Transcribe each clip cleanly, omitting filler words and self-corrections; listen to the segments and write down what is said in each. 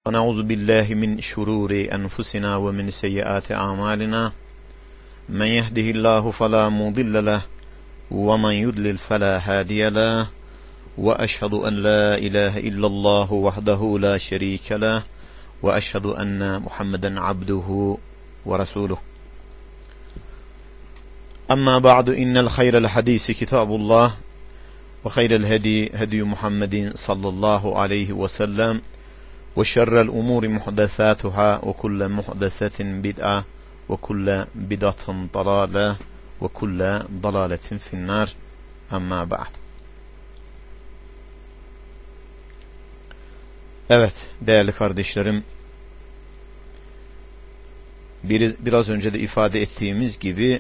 ونعوذ بالله من شرور أنفسنا ومن سيئات أعمالنا من يهده الله فلا مضل له ومن يضلل فلا هادي له وأشهد أن لا إله إلا الله وحده لا شريك له وأشهد أن محمدا عبده ورسوله أما بعد إن الخير الحديث كتاب الله وخير الهدي هدي محمد صلى الله عليه وسلم وشر الأمور محدثاتها وكل محدثة بدعة وكل بدعة ضلالة وكل ضلالة في النار أما بعد. Evet değerli kardeşlerim, biraz önce de ifade ettiğimiz gibi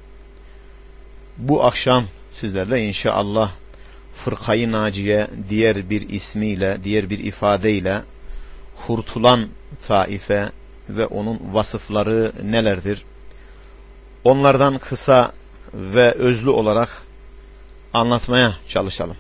bu akşam sizlerle inşallah Fırkayı Naciye diğer bir ismiyle, diğer bir ifadeyle kurtulan taife ve onun vasıfları nelerdir? Onlardan kısa ve özlü olarak anlatmaya çalışalım.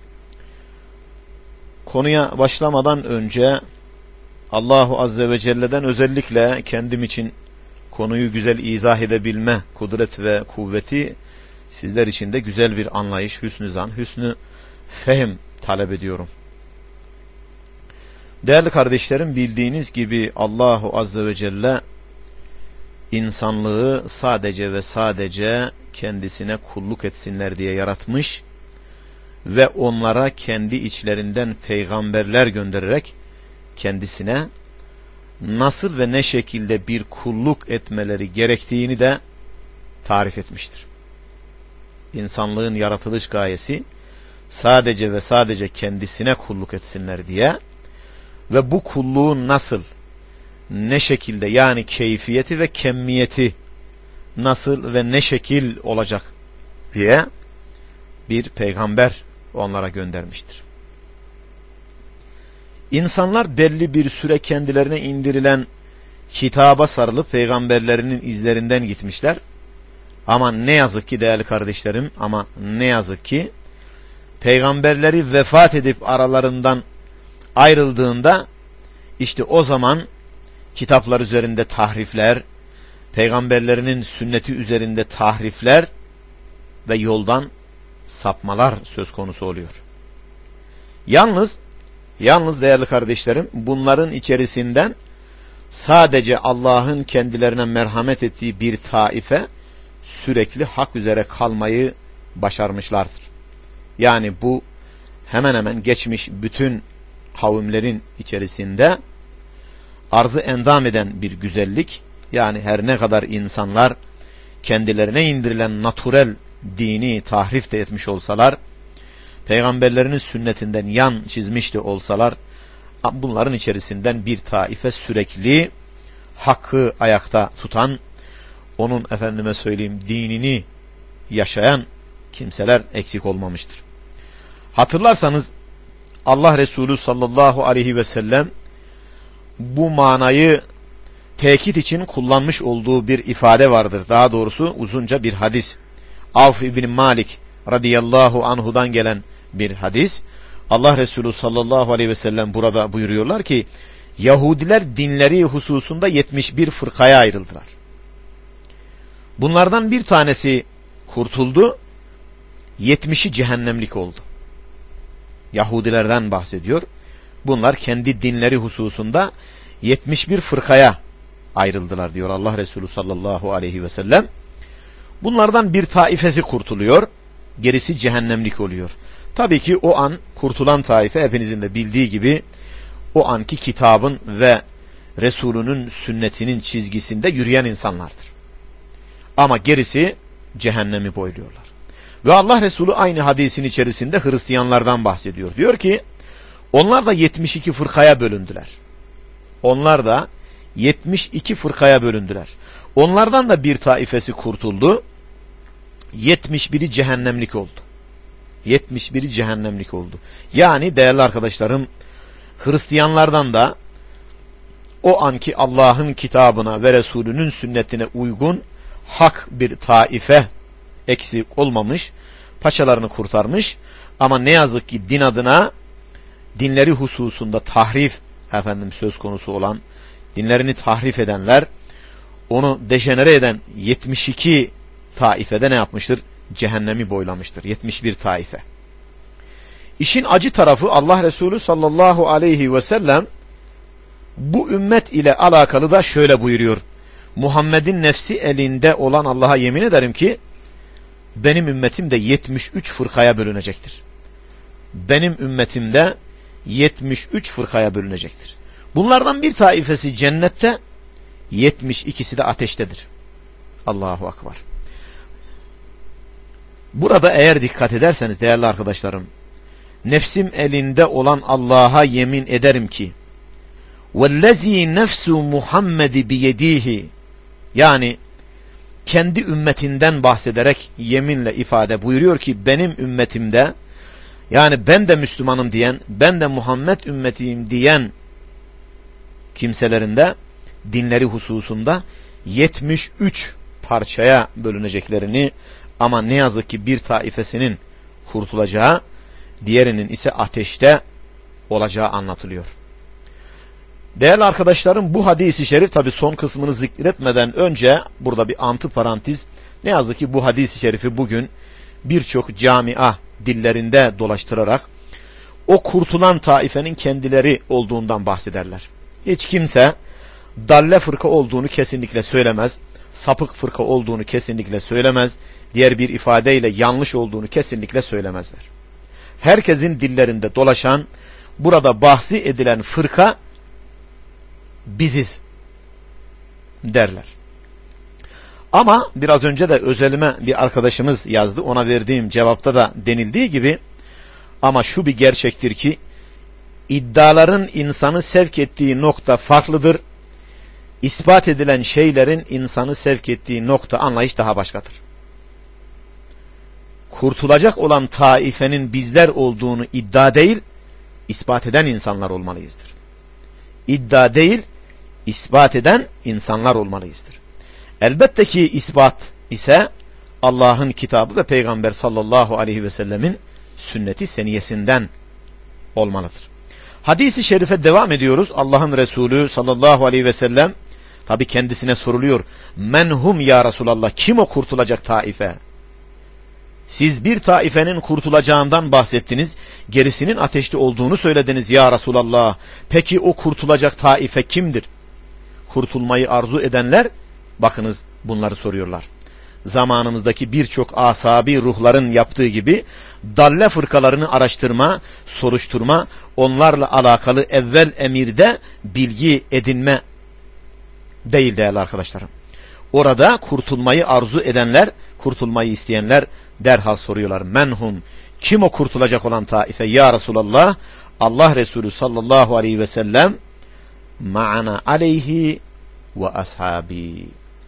Konuya başlamadan önce Allahu Azze ve Celle'den özellikle kendim için konuyu güzel izah edebilme kudret ve kuvveti, sizler için de güzel bir anlayış, hüsnü zan, hüsnü fehim talep ediyorum. Değerli kardeşlerim, bildiğiniz gibi Allahu Azze ve Celle insanlığı sadece ve sadece kendisine kulluk etsinler diye yaratmış ve onlara kendi içlerinden peygamberler göndererek kendisine nasıl ve ne şekilde bir kulluk etmeleri gerektiğini de tarif etmiştir. İnsanlığın yaratılış gayesi sadece ve sadece kendisine kulluk etsinler diye ve bu kulluğun nasıl, ne şekilde, yani keyfiyeti ve kemmiyeti nasıl ve ne şekil olacak diye bir peygamber onlara göndermiştir. İnsanlar belli bir süre kendilerine indirilen kitaba sarılıp peygamberlerinin izlerinden gitmişler. Ama ne yazık ki değerli kardeşlerim, ama ne yazık ki peygamberleri vefat edip aralarından ayrıldığında işte o zaman kitaplar üzerinde tahrifler, peygamberlerinin sünneti üzerinde tahrifler ve yoldan sapmalar söz konusu oluyor. Yalnız değerli kardeşlerim, bunların içerisinden sadece Allah'ın kendilerine merhamet ettiği bir taife sürekli hak üzere kalmayı başarmışlardır. Yani bu hemen hemen geçmiş bütün kavimlerin içerisinde arzı endam eden bir güzellik. Yani her ne kadar insanlar kendilerine indirilen natürel dini tahrif de etmiş olsalar, peygamberlerinin sünnetinden yan çizmiş de olsalar, bunların içerisinden bir taife sürekli hakkı ayakta tutan, onun efendime söyleyeyim dinini yaşayan kimseler eksik olmamıştır. Hatırlarsanız Allah Resulü sallallahu aleyhi ve sellem bu manayı tekit için kullanmış olduğu bir ifade vardır. Daha doğrusu uzunca bir hadis. Avf ibn Malik radıyallahu anhudan gelen bir hadis. Allah Resulü sallallahu aleyhi ve sellem burada buyuruyorlar ki, Yahudiler dinleri hususunda 71 fırkaya ayrıldılar. Bunlardan bir tanesi kurtuldu, 70'i cehennemlik oldu. Yahudilerden bahsediyor. Bunlar kendi dinleri hususunda 71 fırkaya ayrıldılar diyor Allah Resulü sallallahu aleyhi ve sellem. Bunlardan bir taifesi kurtuluyor, gerisi cehennemlik oluyor. Tabii ki o an kurtulan taife, hepinizin de bildiği gibi, o anki kitabın ve Resulünün sünnetinin çizgisinde yürüyen insanlardır. Ama gerisi cehennemi boyluyorlar. Ve Allah Resulü aynı hadisin içerisinde Hristiyanlardan bahsediyor. Diyor ki, onlar da 72 fırkaya bölündüler. Onlar da 72 fırkaya bölündüler. Onlardan da bir taifesi kurtuldu, 71'i cehennemlik oldu. 71'i cehennemlik oldu. Yani değerli arkadaşlarım, Hristiyanlardan da o anki Allah'ın kitabına ve Resulünün sünnetine uygun hak bir taife eksik olmamış, paçalarını kurtarmış, ama ne yazık ki din adına dinleri hususunda tahrif söz konusu olan, dinlerini tahrif edenler, onu dejenere eden 72 taifede ne yapmıştır? Cehennemi boylamıştır. 71 taife. İşin acı tarafı Allah Resulü sallallahu aleyhi ve sellem bu ümmet ile alakalı da şöyle buyuruyor. Muhammed'in nefsi elinde olan Allah'a yemin ederim ki benim ümmetim de 73 fırkaya bölünecektir. Benim ümmetim de 73 fırkaya bölünecektir. Bunlardan bir taifesi cennette, 72'si de ateştedir. Allahu Akbar. Burada eğer dikkat ederseniz değerli arkadaşlarım, nefsim elinde olan Allah'a yemin ederim ki وَالَّذ۪ي نَفْسُ مُحَمَّدِ بِيَد۪يهِ, yani kendi ümmetinden bahsederek yeminle ifade buyuruyor ki benim ümmetimde, yani ben de Müslümanım diyen, ben de Muhammed ümmetiyim diyen kimselerinde dinleri hususunda 73 parçaya bölüneceklerini, ama ne yazık ki bir taifesinin kurtulacağı, diğerinin ise ateşte olacağı anlatılıyor. Değerli arkadaşlarım, bu hadis-i şerif, tabi son kısmını zikretmeden önce burada bir antiparantez. Ne yazık ki bu hadis-i şerifi bugün birçok camia dillerinde dolaştırarak o kurtulan taifenin kendileri olduğundan bahsederler. Hiç kimse dalle fırka olduğunu kesinlikle söylemez, sapık fırka olduğunu kesinlikle söylemez, diğer bir ifadeyle yanlış olduğunu kesinlikle söylemezler. Herkesin dillerinde dolaşan, burada bahsi edilen fırka biziz derler. Ama biraz önce de özelime bir arkadaşımız yazdı, ona verdiğim cevapta da denildiği gibi, ama şu bir gerçektir ki iddiaların insanı sevk ettiği nokta farklıdır. İspat edilen şeylerin insanı sevk ettiği nokta, anlayış daha başkadır. Kurtulacak olan taifenin bizler olduğunu iddia değil, ispat eden insanlar olmalıyızdır. İddia değil, ispat eden insanlar olmalıyızdır. Elbette ki ispat ise Allah'ın kitabı ve Peygamber sallallahu aleyhi ve sellemin sünneti seniyesinden olmalıdır. Hadis-i şerife devam ediyoruz. Allah'ın Resulü sallallahu aleyhi ve sellem tabi kendisine soruluyor. Menhum ya Resulallah, kim o kurtulacak taife? Siz bir taifenin kurtulacağından bahsettiniz, gerisinin ateşte olduğunu söylediniz ya Resulallah. Peki o kurtulacak taife kimdir? Kurtulmayı arzu edenler, bakınız bunları soruyorlar. Zamanımızdaki birçok asabi ruhların yaptığı gibi dalle fırkalarını araştırma, soruşturma, onlarla alakalı evvel emirde bilgi edinme değil değerli arkadaşlarım. Orada kurtulmayı arzu edenler, kurtulmayı isteyenler derhal soruyorlar. Menhum, kim o kurtulacak olan taife ya Resulallah? Allah Resulü sallallahu aleyhi ve sellem ma'ana aleyhi ve ashabi,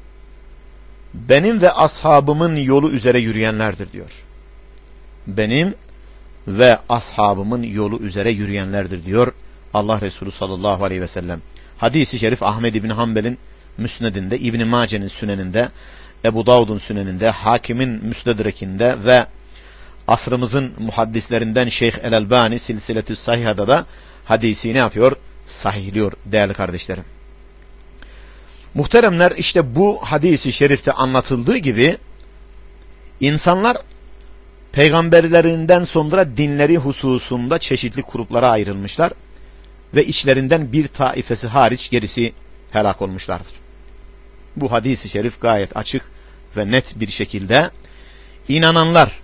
benim ve ashabımın yolu üzere yürüyenlerdir diyor. Benim ve ashabımın yolu üzere yürüyenlerdir diyor Allah Resulü sallallahu aleyhi ve sellem. Hadis-i şerif Ahmed İbni Hanbel'in Müsned'inde, İbn Mace'nin Sünen'inde, Ebu Davud'un Sünen'inde, Hakim'in Müstedrek'inde ve asrımızın muhaddislerinden Şeyh El-Albani Silsiletü Sahiha'da da hadisi ne yapıyor? Sahihliyor değerli kardeşlerim. Muhteremler, işte bu hadis-i şerifte anlatıldığı gibi insanlar peygamberlerinden sonra dinleri hususunda çeşitli gruplara ayrılmışlar ve içlerinden bir taifesi hariç gerisi helak olmuşlardır. Bu hadis-i şerif gayet açık ve net bir şekilde inananlar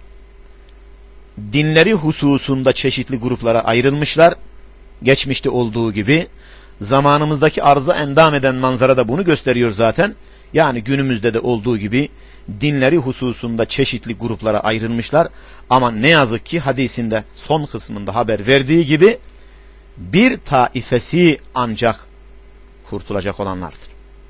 dinleri hususunda çeşitli gruplara ayrılmışlar. Geçmişte olduğu gibi zamanımızdaki arıza endam eden manzara da bunu gösteriyor zaten. Yani günümüzde de olduğu gibi dinleri hususunda çeşitli gruplara ayrılmışlar. Ama ne yazık ki hadisinde son kısmında haber verdiği gibi bir taifesi ancak kurtulacak olanlardır.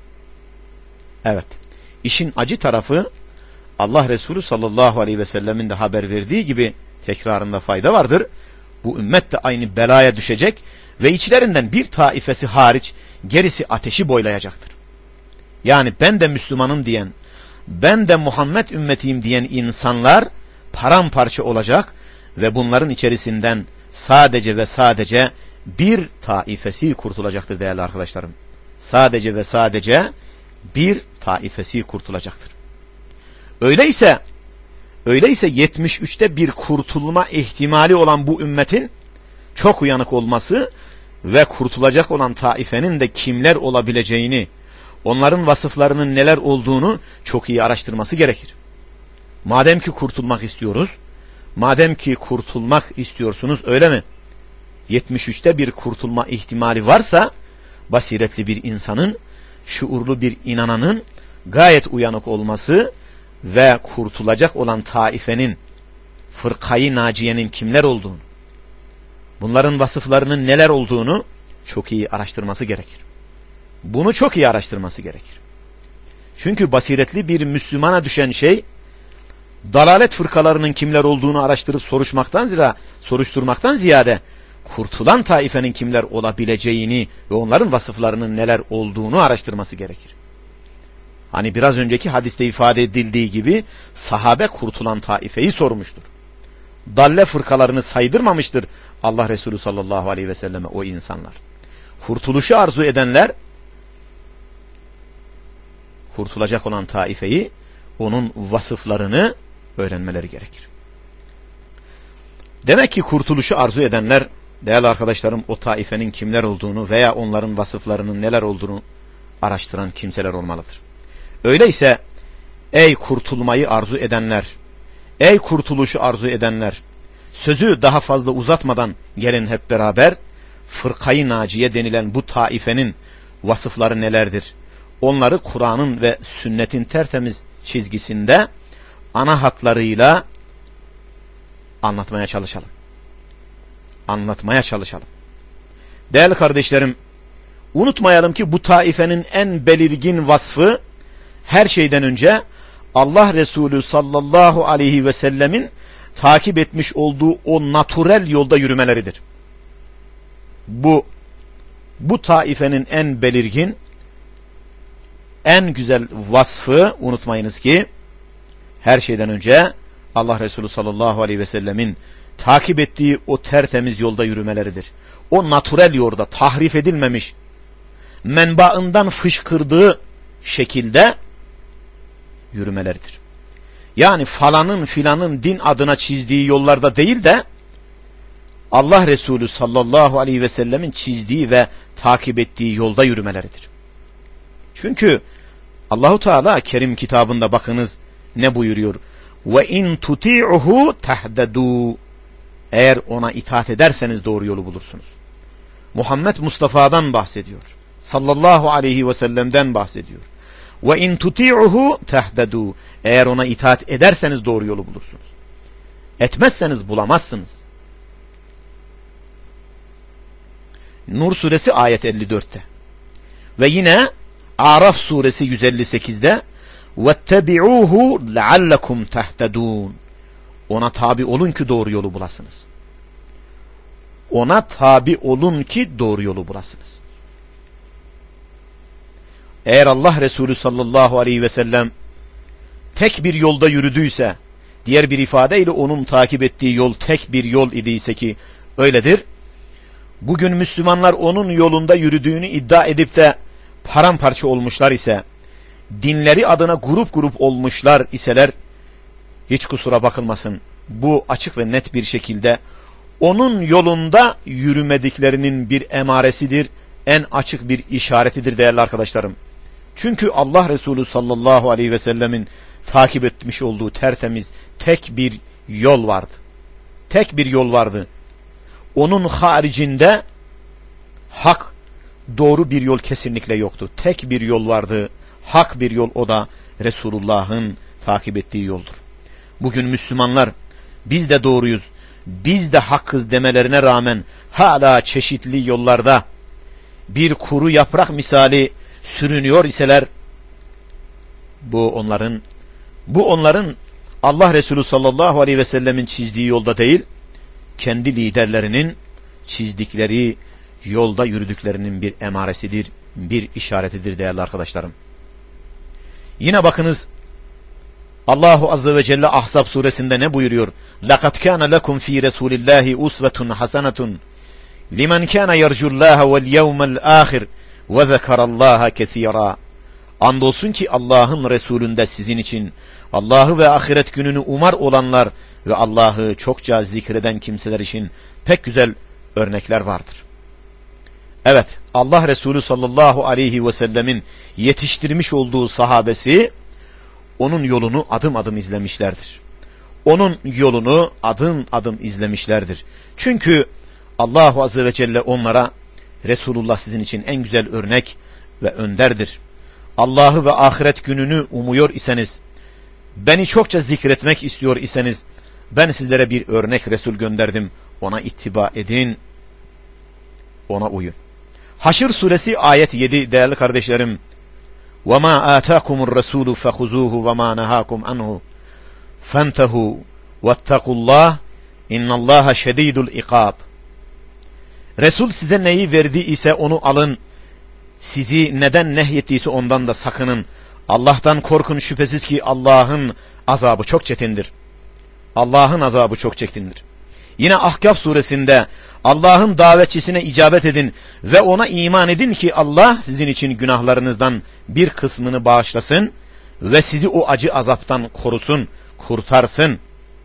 Evet, işin acı tarafı Allah Resulü sallallahu aleyhi ve sellemin de haber verdiği gibi tekrarında fayda vardır. Bu ümmet de aynı belaya düşecek ve içlerinden bir taifesi hariç gerisi ateşi boylayacaktır. Yani ben de Müslümanım diyen, ben de Muhammed ümmetiyim diyen insanlar paramparça olacak ve bunların içerisinden sadece ve sadece bir taifesi kurtulacaktır değerli arkadaşlarım. Sadece ve sadece bir taifesi kurtulacaktır. Öyleyse 73'te bir kurtulma ihtimali olan bu ümmetin çok uyanık olması ve kurtulacak olan taifenin de kimler olabileceğini, onların vasıflarının neler olduğunu çok iyi araştırması gerekir. Madem ki kurtulmak istiyoruz, madem ki kurtulmak istiyorsunuz, öyle mi? 73'te bir kurtulma ihtimali varsa, basiretli bir insanın, şuurlu bir inananın gayet uyanık olması ve kurtulacak olan taifenin, fırkayı naciyenin kimler olduğunu, bunların vasıflarının neler olduğunu çok iyi araştırması gerekir. Bunu çok iyi araştırması gerekir. Çünkü basiretli bir Müslümana düşen şey, dalalet fırkalarının kimler olduğunu araştırıp soruşturmaktan ziyade, kurtulan taifenin kimler olabileceğini ve onların vasıflarının neler olduğunu araştırması gerekir. Hani biraz önceki hadiste ifade edildiği gibi, sahabe kurtulan taifeyi sormuştur. Dalle fırkalarını saydırmamıştır Allah Resulü sallallahu aleyhi ve selleme o insanlar. Kurtuluşu arzu edenler, kurtulacak olan taifeyi, onun vasıflarını öğrenmeleri gerekir. Demek ki kurtuluşu arzu edenler, değerli arkadaşlarım, o taifenin kimler olduğunu veya onların vasıflarının neler olduğunu araştıran kimseler olmalıdır. Öyleyse ey kurtulmayı arzu edenler, ey kurtuluşu arzu edenler, sözü daha fazla uzatmadan gelin hep beraber fırkayı naciye denilen bu taifenin vasıfları nelerdir? Onları Kur'an'ın ve sünnetin tertemiz çizgisinde ana hatlarıyla anlatmaya çalışalım. Değerli kardeşlerim, unutmayalım ki bu taifenin en belirgin vasfı, her şeyden önce Allah Resulü sallallahu aleyhi ve sellemin takip etmiş olduğu o natürel yolda yürümeleridir. Bu taifenin en belirgin, en güzel vasfı, unutmayınız ki, her şeyden önce Allah Resulü sallallahu aleyhi ve sellemin takip ettiği o tertemiz yolda yürümeleridir. O natürel yolda, tahrif edilmemiş, menbaından fışkırdığı şekilde yürümeleridir. Yani falanın filanın din adına çizdiği yollarda değil de, Allah Resulü sallallahu aleyhi ve sellemin çizdiği ve takip ettiği yolda yürümeleridir. Çünkü Allahu Teala Kerim kitabında bakınız ne buyuruyor? Ve in tuti'uhu tahtadu. Eğer ona itaat ederseniz doğru yolu bulursunuz. Muhammed Mustafa'dan bahsediyor. Sallallahu aleyhi ve sellem'den bahsediyor. Ve in tuti'uhu tahtadu. Eğer ona itaat ederseniz doğru yolu bulursunuz. Etmezseniz bulamazsınız. Nur suresi ayet 54'te. Ve yine Araf suresi 158'de وَاتَّبِعُوهُ لَعَلَّكُمْ تَهْتَدُونَ. Ona tabi olun ki doğru yolu bulasınız. Ona tabi olun ki doğru yolu bulasınız. Eğer Allah Resulü sallallahu aleyhi ve sellem tek bir yolda yürüdüyse, diğer bir ifadeyle onun takip ettiği yol tek bir yol idiyse ki öyledir, bugün Müslümanlar onun yolunda yürüdüğünü iddia edip de paramparça olmuşlar ise, dinleri adına grup grup olmuşlar iseler, hiç kusura bakılmasın, bu açık ve net bir şekilde onun yolunda yürümediklerinin bir emaresidir, en açık bir işaretidir değerli arkadaşlarım. Çünkü Allah Resulü sallallahu aleyhi ve sellemin takip etmiş olduğu tertemiz tek bir yol vardı. Tek bir yol vardı. Onun haricinde hak, doğru bir yol kesinlikle yoktu. Tek bir yol vardı. Hak bir yol, o da Resulullah'ın takip ettiği yoldur. Bugün Müslümanlar biz de doğruyuz, biz de hakkız demelerine rağmen hala çeşitli yollarda bir kuru yaprak misali sürünüyor iseler, bu onların Allah Resulü sallallahu aleyhi ve sellemin çizdiği yolda değil, kendi liderlerinin çizdikleri yolda yürüdüklerinin bir emaresidir, bir işaretidir değerli arkadaşlarım. Yine bakınız, Allahu Azze ve Celle Ahzab suresinde ne buyuruyor? لَقَدْ كَانَ لَكُمْ ف۪ي رَسُولِ اللّٰهِ اُسْوَةٌ حَسَنَةٌ. limen kana yercullaha vel yevmel ahir ve zekarallaha kesira. Andolsun ki Allah'ın Resulünde sizin için Allah'ı ve ahiret gününü umar olanlar ve Allah'ı çokça zikreden kimseler için pek güzel örnekler vardır. Evet, Allah Resulü sallallahu aleyhi ve sellemin yetiştirmiş olduğu sahabesi onun yolunu adım adım izlemişlerdir. Onun yolunu adım adım izlemişlerdir. Çünkü Allah Azze ve Celle onlara Resulullah sizin için en güzel örnek ve önderdir. Allah'ı ve ahiret gününü umuyor iseniz, beni çokça zikretmek istiyor iseniz, ben sizlere bir örnek Resul gönderdim. Ona ittiba edin, ona uyun. Haşr suresi ayet 7 değerli kardeşlerim. وَمَا آتَاكُمُ الرَّسُولُ فَخُذُوهُ وَمَا نَهَاكُمْ عَنْهُ فَانْتَهُوا وَاتَّقُوا اللّٰهِ اِنَّ اللّٰهَ شَد۪يدُ الْاِقَابِ. Resul size neyi verdi ise onu alın. Sizi neden nehyettiyse ondan da sakının. Allah'tan korkun, şüphesiz ki Allah'ın azabı çok çetindir. Allah'ın azabı çok çetindir. Yine Ahkaf suresinde Allah'ın davetçisine icabet edin ve ona iman edin ki Allah sizin için günahlarınızdan bir kısmını bağışlasın ve sizi o acı azaptan korusun, kurtarsın.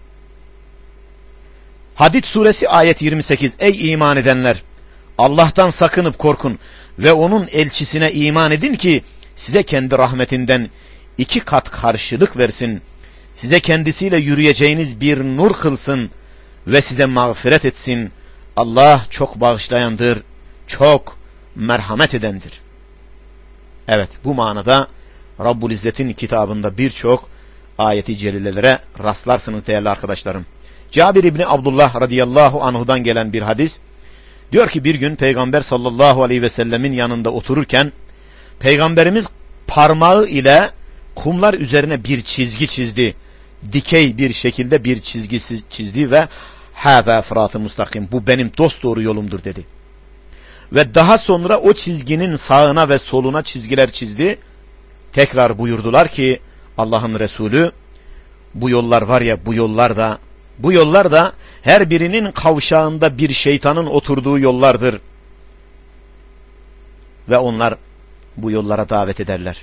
Hadid suresi ayet 28. Ey iman edenler! Allah'tan sakınıp korkun ve onun elçisine iman edin ki size kendi rahmetinden 2 kat karşılık versin. Size kendisiyle yürüyeceğiniz bir nur kılsın ve size mağfiret etsin. Allah çok bağışlayandır, çok merhamet edendir. Evet, bu manada Rabbul İzzet'in kitabında birçok ayeti celilelere rastlarsınız değerli arkadaşlarım. Cabir İbni Abdullah radıyallahu anhu'dan gelen bir hadis. Diyor ki bir gün Peygamber sallallahu aleyhi ve sellemin yanında otururken Peygamberimiz parmağı ile kumlar üzerine bir çizgi çizdi. Dikey bir şekilde bir çizgi çizdi ve hâzâ sırat-ı mustakim, bu benim dosdoğru yolumdur dedi. Ve daha sonra o çizginin sağına ve soluna çizgiler çizdi. Tekrar buyurdular ki Allah'ın Resulü, bu yollar var ya, bu yollar da her birinin kavşağında bir şeytanın oturduğu yollardır. Ve onlar bu yollara davet ederler.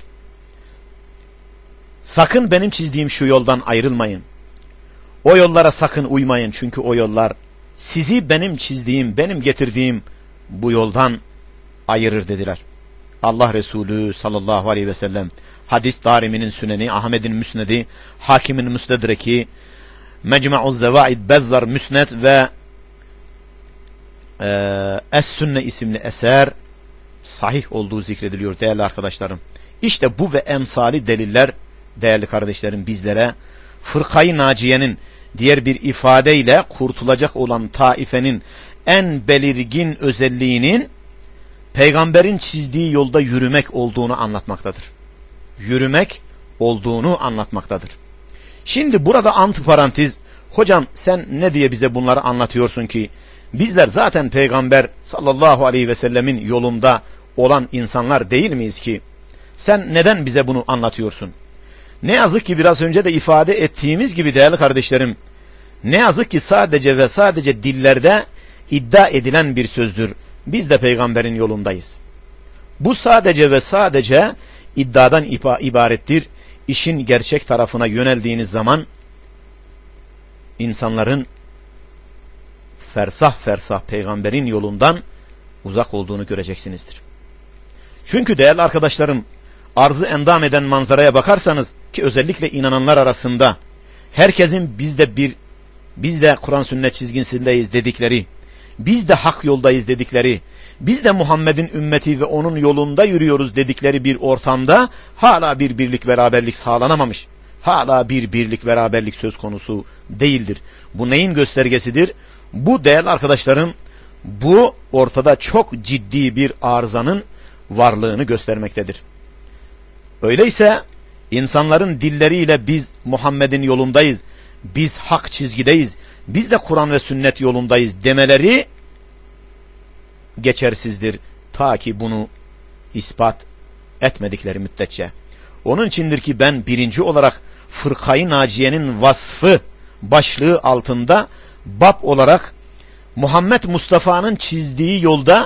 Sakın benim çizdiğim şu yoldan ayrılmayın. O yollara sakın uymayın, çünkü o yollar sizi benim çizdiğim, benim getirdiğim bu yoldan ayırır dediler. Allah Resulü sallallahu aleyhi ve sellem hadis Darimi'nin Süneni, Ahmet'in Müsnedi, Hakim'in Müstedreki, Mecmu'uz Zevaid, Bezzar Müsned ve Es-Sünne isimli eser sahih olduğu zikrediliyor değerli arkadaşlarım. İşte bu ve emsali deliller değerli kardeşlerim bizlere Fırkayı Naciye'nin, diğer bir ifadeyle kurtulacak olan taifenin en belirgin özelliğinin Peygamberin çizdiği yolda yürümek olduğunu anlatmaktadır. Yürümek olduğunu anlatmaktadır. Şimdi burada antiparantez, hocam sen ne diye bize bunları anlatıyorsun ki? Bizler zaten Peygamber sallallahu aleyhi ve sellemin yolunda olan insanlar değil miyiz ki? Sen neden bize bunu anlatıyorsun? Ne yazık ki biraz önce de ifade ettiğimiz gibi değerli kardeşlerim, ne yazık ki sadece ve sadece dillerde iddia edilen bir sözdür. Biz de Peygamberin yolundayız. Bu sadece ve sadece iddiadan ibarettir. İşin gerçek tarafına yöneldiğiniz zaman insanların fersah fersah Peygamberin yolundan uzak olduğunu göreceksinizdir. Çünkü değerli arkadaşlarım, arzı endam eden manzaraya bakarsanız ki özellikle inananlar arasında herkesin biz de Kur'an sünnet çizgisindeyiz dedikleri, biz de hak yoldayız dedikleri, biz de Muhammed'in ümmeti ve onun yolunda yürüyoruz dedikleri bir ortamda hala bir birlik beraberlik sağlanamamış. Hala bir birlik beraberlik söz konusu değildir. Bu neyin göstergesidir? Bu değerli arkadaşlarım, bu ortada çok ciddi bir arızanın varlığını göstermektedir. Öyleyse insanların dilleriyle biz Muhammed'in yolundayız, biz hak çizgideyiz, biz de Kur'an ve sünnet yolundayız demeleri geçersizdir. Ta ki bunu ispat etmedikleri müddetçe. Onun içindir ki ben birinci olarak Fırkayı Naciye'nin vasfı başlığı altında bab olarak Muhammed Mustafa'nın çizdiği yolda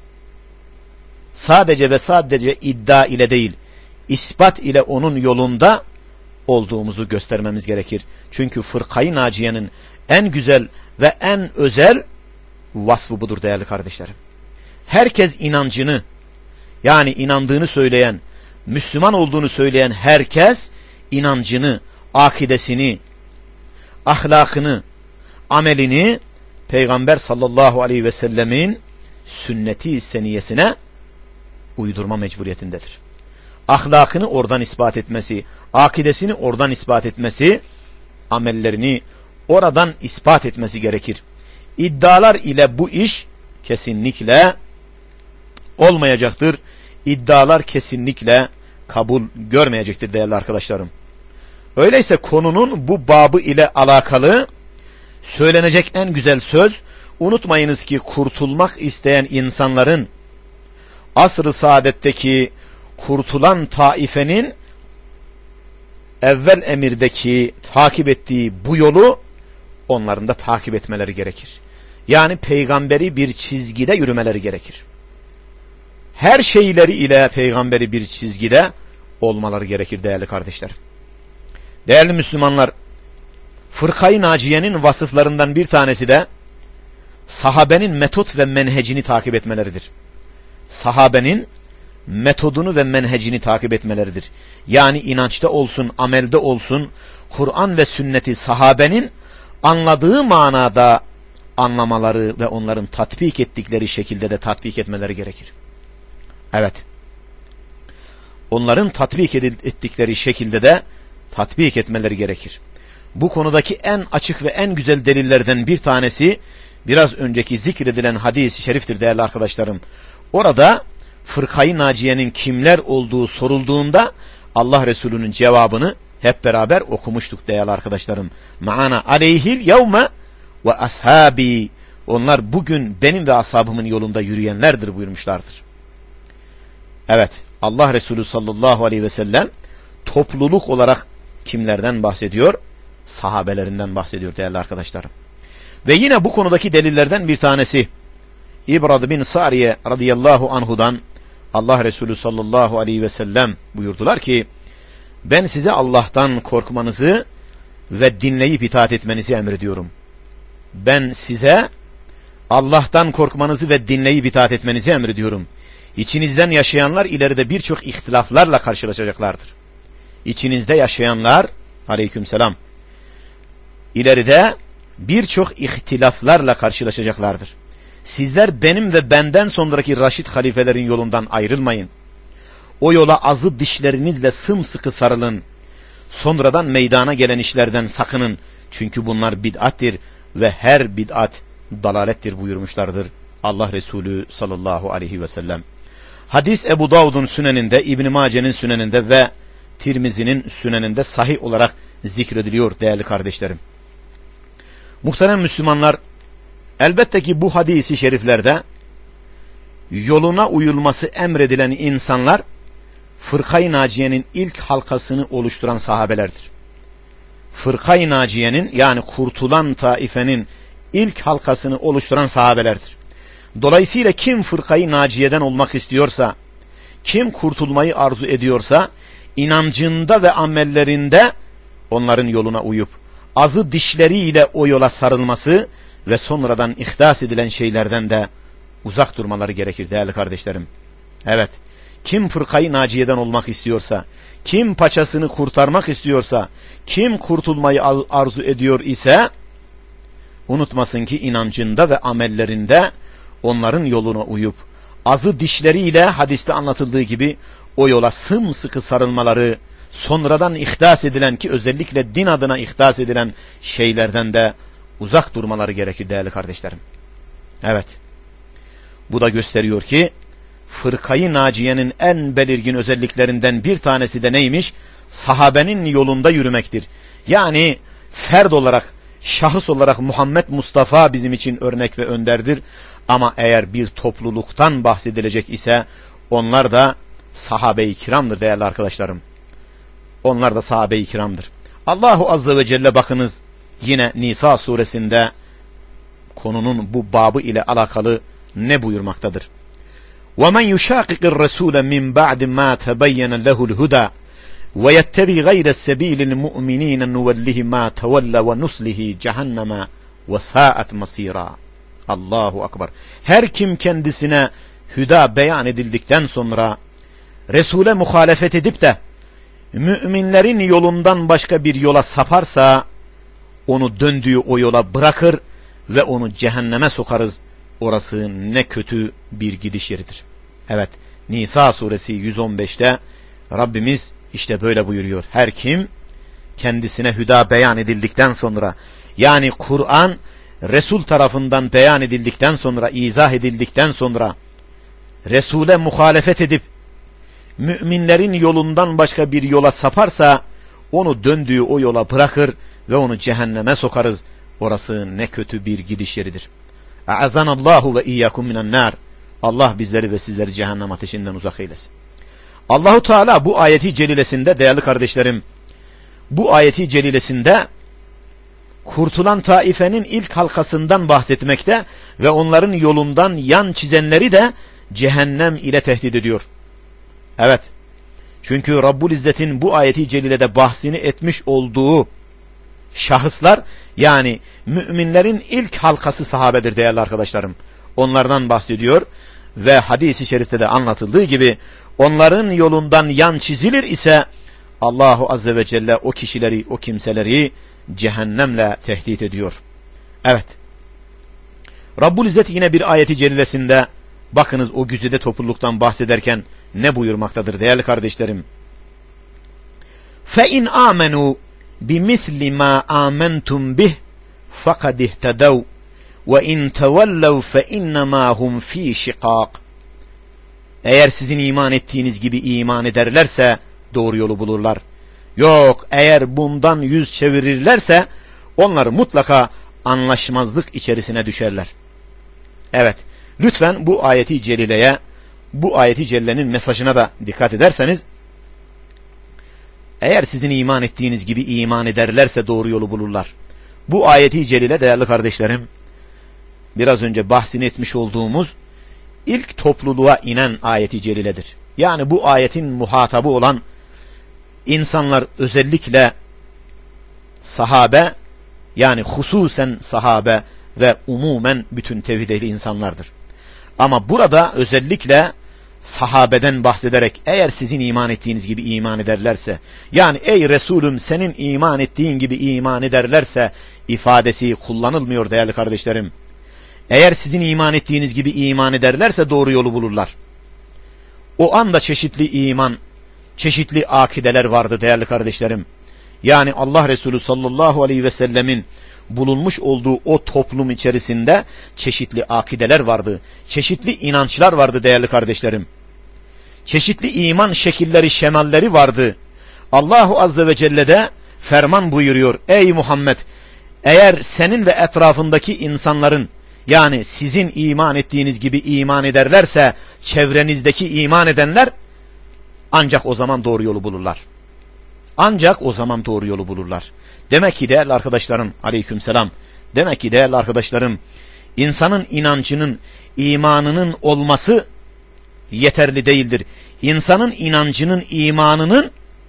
sadece ve sadece iddia ile değil, ispat ile onun yolunda olduğumuzu göstermemiz gerekir. Çünkü Fırkayı Naciye'nin en güzel ve en özel vasfı budur değerli kardeşlerim. Herkes inancını, yani inandığını söyleyen, Müslüman olduğunu söyleyen herkes inancını, akidesini, ahlakını, amelini Peygamber sallallahu aleyhi ve sellemin sünneti seniyesine uydurma mecburiyetindedir. Ahlakını oradan ispat etmesi, akidesini oradan ispat etmesi, amellerini oradan ispat etmesi gerekir. İddialar ile bu iş kesinlikle olmayacaktır. İddialar kesinlikle kabul görmeyecektir değerli arkadaşlarım. Öyleyse konunun bu babı ile alakalı söylenecek en güzel söz, unutmayınız ki kurtulmak isteyen insanların asr-ı saadetteki kurtulan taifenin evvel emirdeki takip ettiği bu yolu onların da takip etmeleri gerekir. Yani peygamberi bir çizgide yürümeleri gerekir. Her şeyleri ile peygamberi bir çizgide olmaları gerekir değerli kardeşler. Değerli Müslümanlar, Fırkayı Naciye'nin vasıflarından bir tanesi de sahabenin metot ve menhecini takip etmeleridir. Sahabenin metodunu ve menhecini takip etmeleridir. Yani inançta olsun, amelde olsun, Kur'an ve sünneti sahabenin anladığı manada anlamaları ve onların tatbik ettikleri şekilde de tatbik etmeleri gerekir. Evet. Onların tatbik ettikleri şekilde de tatbik etmeleri gerekir. Bu konudaki en açık ve en güzel delillerden bir tanesi biraz önceki zikredilen hadis-i şeriftir değerli arkadaşlarım. Orada Fırkayı Naciye'nin kimler olduğu sorulduğunda Allah Resulü'nün cevabını hep beraber okumuştuk değerli arkadaşlarım. Ma'ana aleyhil yevme ve ashabi. Onlar bugün benim ve ashabımın yolunda yürüyenlerdir buyurmuşlardır. Evet, Allah Resulü sallallahu aleyhi ve sellem topluluk olarak kimlerden bahsediyor? Sahabelerinden bahsediyor değerli arkadaşlarım. Ve yine bu konudaki delillerden bir tanesi İbrad bin Sariye radıyallahu anhudan Allah Resulü sallallahu aleyhi ve sellem buyurdular ki, ben size Allah'tan korkmanızı ve dinleyip itaat etmenizi emrediyorum. Ben size Allah'tan korkmanızı ve dinleyip itaat etmenizi emrediyorum. İçinizden yaşayanlar ileride birçok ihtilaflarla karşılaşacaklardır. İçinizde yaşayanlar, aleykümselam, ileride birçok ihtilaflarla karşılaşacaklardır. Sizler benim ve benden sonraki Raşid halifelerin yolundan ayrılmayın. O yola azı dişlerinizle sımsıkı sarılın. Sonradan meydana gelen işlerden sakının. Çünkü bunlar bid'attir ve her bid'at dalalettir buyurmuşlardır Allah Resulü sallallahu aleyhi ve sellem. Hadis Ebu Davud'un süneninde, İbn-i Mace'nin süneninde ve Tirmizi'nin süneninde sahih olarak zikrediliyor değerli kardeşlerim. Muhterem Müslümanlar, elbette ki bu hadisi şeriflerde yoluna uyulması emredilen insanlar Fırkayı Naciye'nin ilk halkasını oluşturan sahabelerdir. Fırkayı Naciye'nin yani kurtulan taifenin ilk halkasını oluşturan sahabelerdir. Dolayısıyla kim Fırkayı Naciye'den olmak istiyorsa, kim kurtulmayı arzu ediyorsa, inancında ve amellerinde onların yoluna uyup, azı dişleriyle o yola sarılması ve sonradan ihdas edilen şeylerden de uzak durmaları gerekir değerli kardeşlerim. Evet, kim Fırkayı Naciye'den olmak istiyorsa, kim paçasını kurtarmak istiyorsa, kim kurtulmayı arzu ediyor ise, unutmasın ki inancında ve amellerinde onların yoluna uyup, azı dişleriyle hadiste anlatıldığı gibi o yola sımsıkı sarılmaları, sonradan ihdas edilen ki özellikle din adına ihdas edilen şeylerden de uzak durmaları gerekir değerli kardeşlerim. Evet, bu da gösteriyor ki Fırkayı Naciye'nin en belirgin özelliklerinden bir tanesi de neymiş? Sahabenin yolunda yürümektir. Yani ferd olarak, şahıs olarak Muhammed Mustafa bizim için örnek ve önderdir. Ama eğer bir topluluktan bahsedilecek ise onlar da sahabe-i kiramdır değerli arkadaşlarım. Onlar da sahabe-i kiramdır. Allahu Azze ve Celle bakınız yine Nisa suresinde konunun bu babı ile alakalı ne buyurmaktadır? وَمَنْ يُشَاقِقِ الرَّسُولَ مِنْ بَعْدِ مَا تَبَيَّنَ لَهُ الْهُدَى وَيَتَّبِغْ غَيْرَ السَّبِيلِ الْمُؤْمِنِينَ نُوَلِّهِ مَا تَوَلَّ وَنُصْلِهِ جَهَنَّمَ وَسَاءَتْ مَصِيرًا. Allahu Akbar. Her kim kendisine hüda beyan edildikten sonra Resul'e muhalefet edip de müminlerin yolundan başka bir yola saparsa onu döndüğü o yola bırakır ve onu cehenneme sokarız. Orası ne kötü bir gidiş yeridir. Evet, Nisa suresi 115'te Rabbimiz işte böyle buyuruyor. Her kim kendisine hüda beyan edildikten sonra, yani Kur'an Resul tarafından beyan edildikten sonra, izah edildikten sonra Resul'e muhalefet edip müminlerin yolundan başka bir yola saparsa onu döndüğü o yola bırakır ve onu cehenneme sokarız. Orası ne kötü bir gidiş yeridir. A'azanallahu ve iyyakum minen nar. Allah bizleri ve sizleri cehennem ateşinden uzak eylesin. Allahu Teala bu ayeti celilesinde, değerli kardeşlerim, bu ayeti celilesinde kurtulan taifenin ilk halkasından bahsetmekte ve onların yolundan yan çizenleri de cehennem ile tehdit ediyor. Evet. Çünkü Rabbul İzzet'in bu ayeti celilede bahsini etmiş olduğu şahıslar, yani müminlerin ilk halkası sahabedir değerli arkadaşlarım. Onlardan bahsediyor ve hadis-i şerifte de anlatıldığı gibi onların yolundan yan çizilir ise Allahu Azze ve Celle o kişileri, o kimseleri cehennemle tehdit ediyor. Evet. Rabbul İzzet yine bir ayeti celilesinde bakınız o güzide topluluktan bahsederken ne buyurmaktadır değerli kardeşlerim? فَاِنْ آمَنُوا بِمِثْلِ مَا آمَنْتُمْ بِهِ فَقَدْ اِهْتَدَوْا وَاِنْ تَوَلَّوْا فَاِنَّمَا هُمْ ف۪ي شِقَاقٍ. Eğer sizin iman ettiğiniz gibi iman ederlerse doğru yolu bulurlar. Yok, eğer bundan yüz çevirirlerse onlar mutlaka anlaşmazlık içerisine düşerler. Evet, lütfen bu ayeti celileye, bu ayeti cellenin mesajına da dikkat ederseniz, eğer sizin iman ettiğiniz gibi iman ederlerse doğru yolu bulurlar. Bu ayeti celile değerli kardeşlerim, biraz önce bahsini etmiş olduğumuz ilk topluluğa inen ayeti celiledir. Yani bu ayetin muhatabı olan insanlar özellikle sahabe, yani hususen sahabe ve umumen bütün tevhid ehli insanlardır. Ama burada özellikle sahabeden bahsederek eğer sizin iman ettiğiniz gibi iman ederlerse, yani ey Resulüm senin iman ettiğin gibi iman ederlerse ifadesi kullanılmıyor değerli kardeşlerim. Eğer sizin iman ettiğiniz gibi iman ederlerse doğru yolu bulurlar. O anda çeşitli iman, çeşitli akideler vardı değerli kardeşlerim. Yani Allah Resulü sallallahu aleyhi ve sellemin bulunmuş olduğu o toplum içerisinde çeşitli akideler vardı. Çeşitli inançlar vardı değerli kardeşlerim. Çeşitli iman şekilleri, şemalleri vardı. Allahu Azze ve Celle de ferman buyuruyor. Ey Muhammed, eğer senin ve etrafındaki insanların, yani sizin iman ettiğiniz gibi iman ederlerse çevrenizdeki iman edenler ancak o zaman doğru yolu bulurlar. Ancak o zaman doğru yolu bulurlar. Demek ki değerli arkadaşlarım, aleykümselam, demek ki değerli arkadaşlarım, insanın inancının, imanının olması yeterli değildir. İnsanın inancının, imanının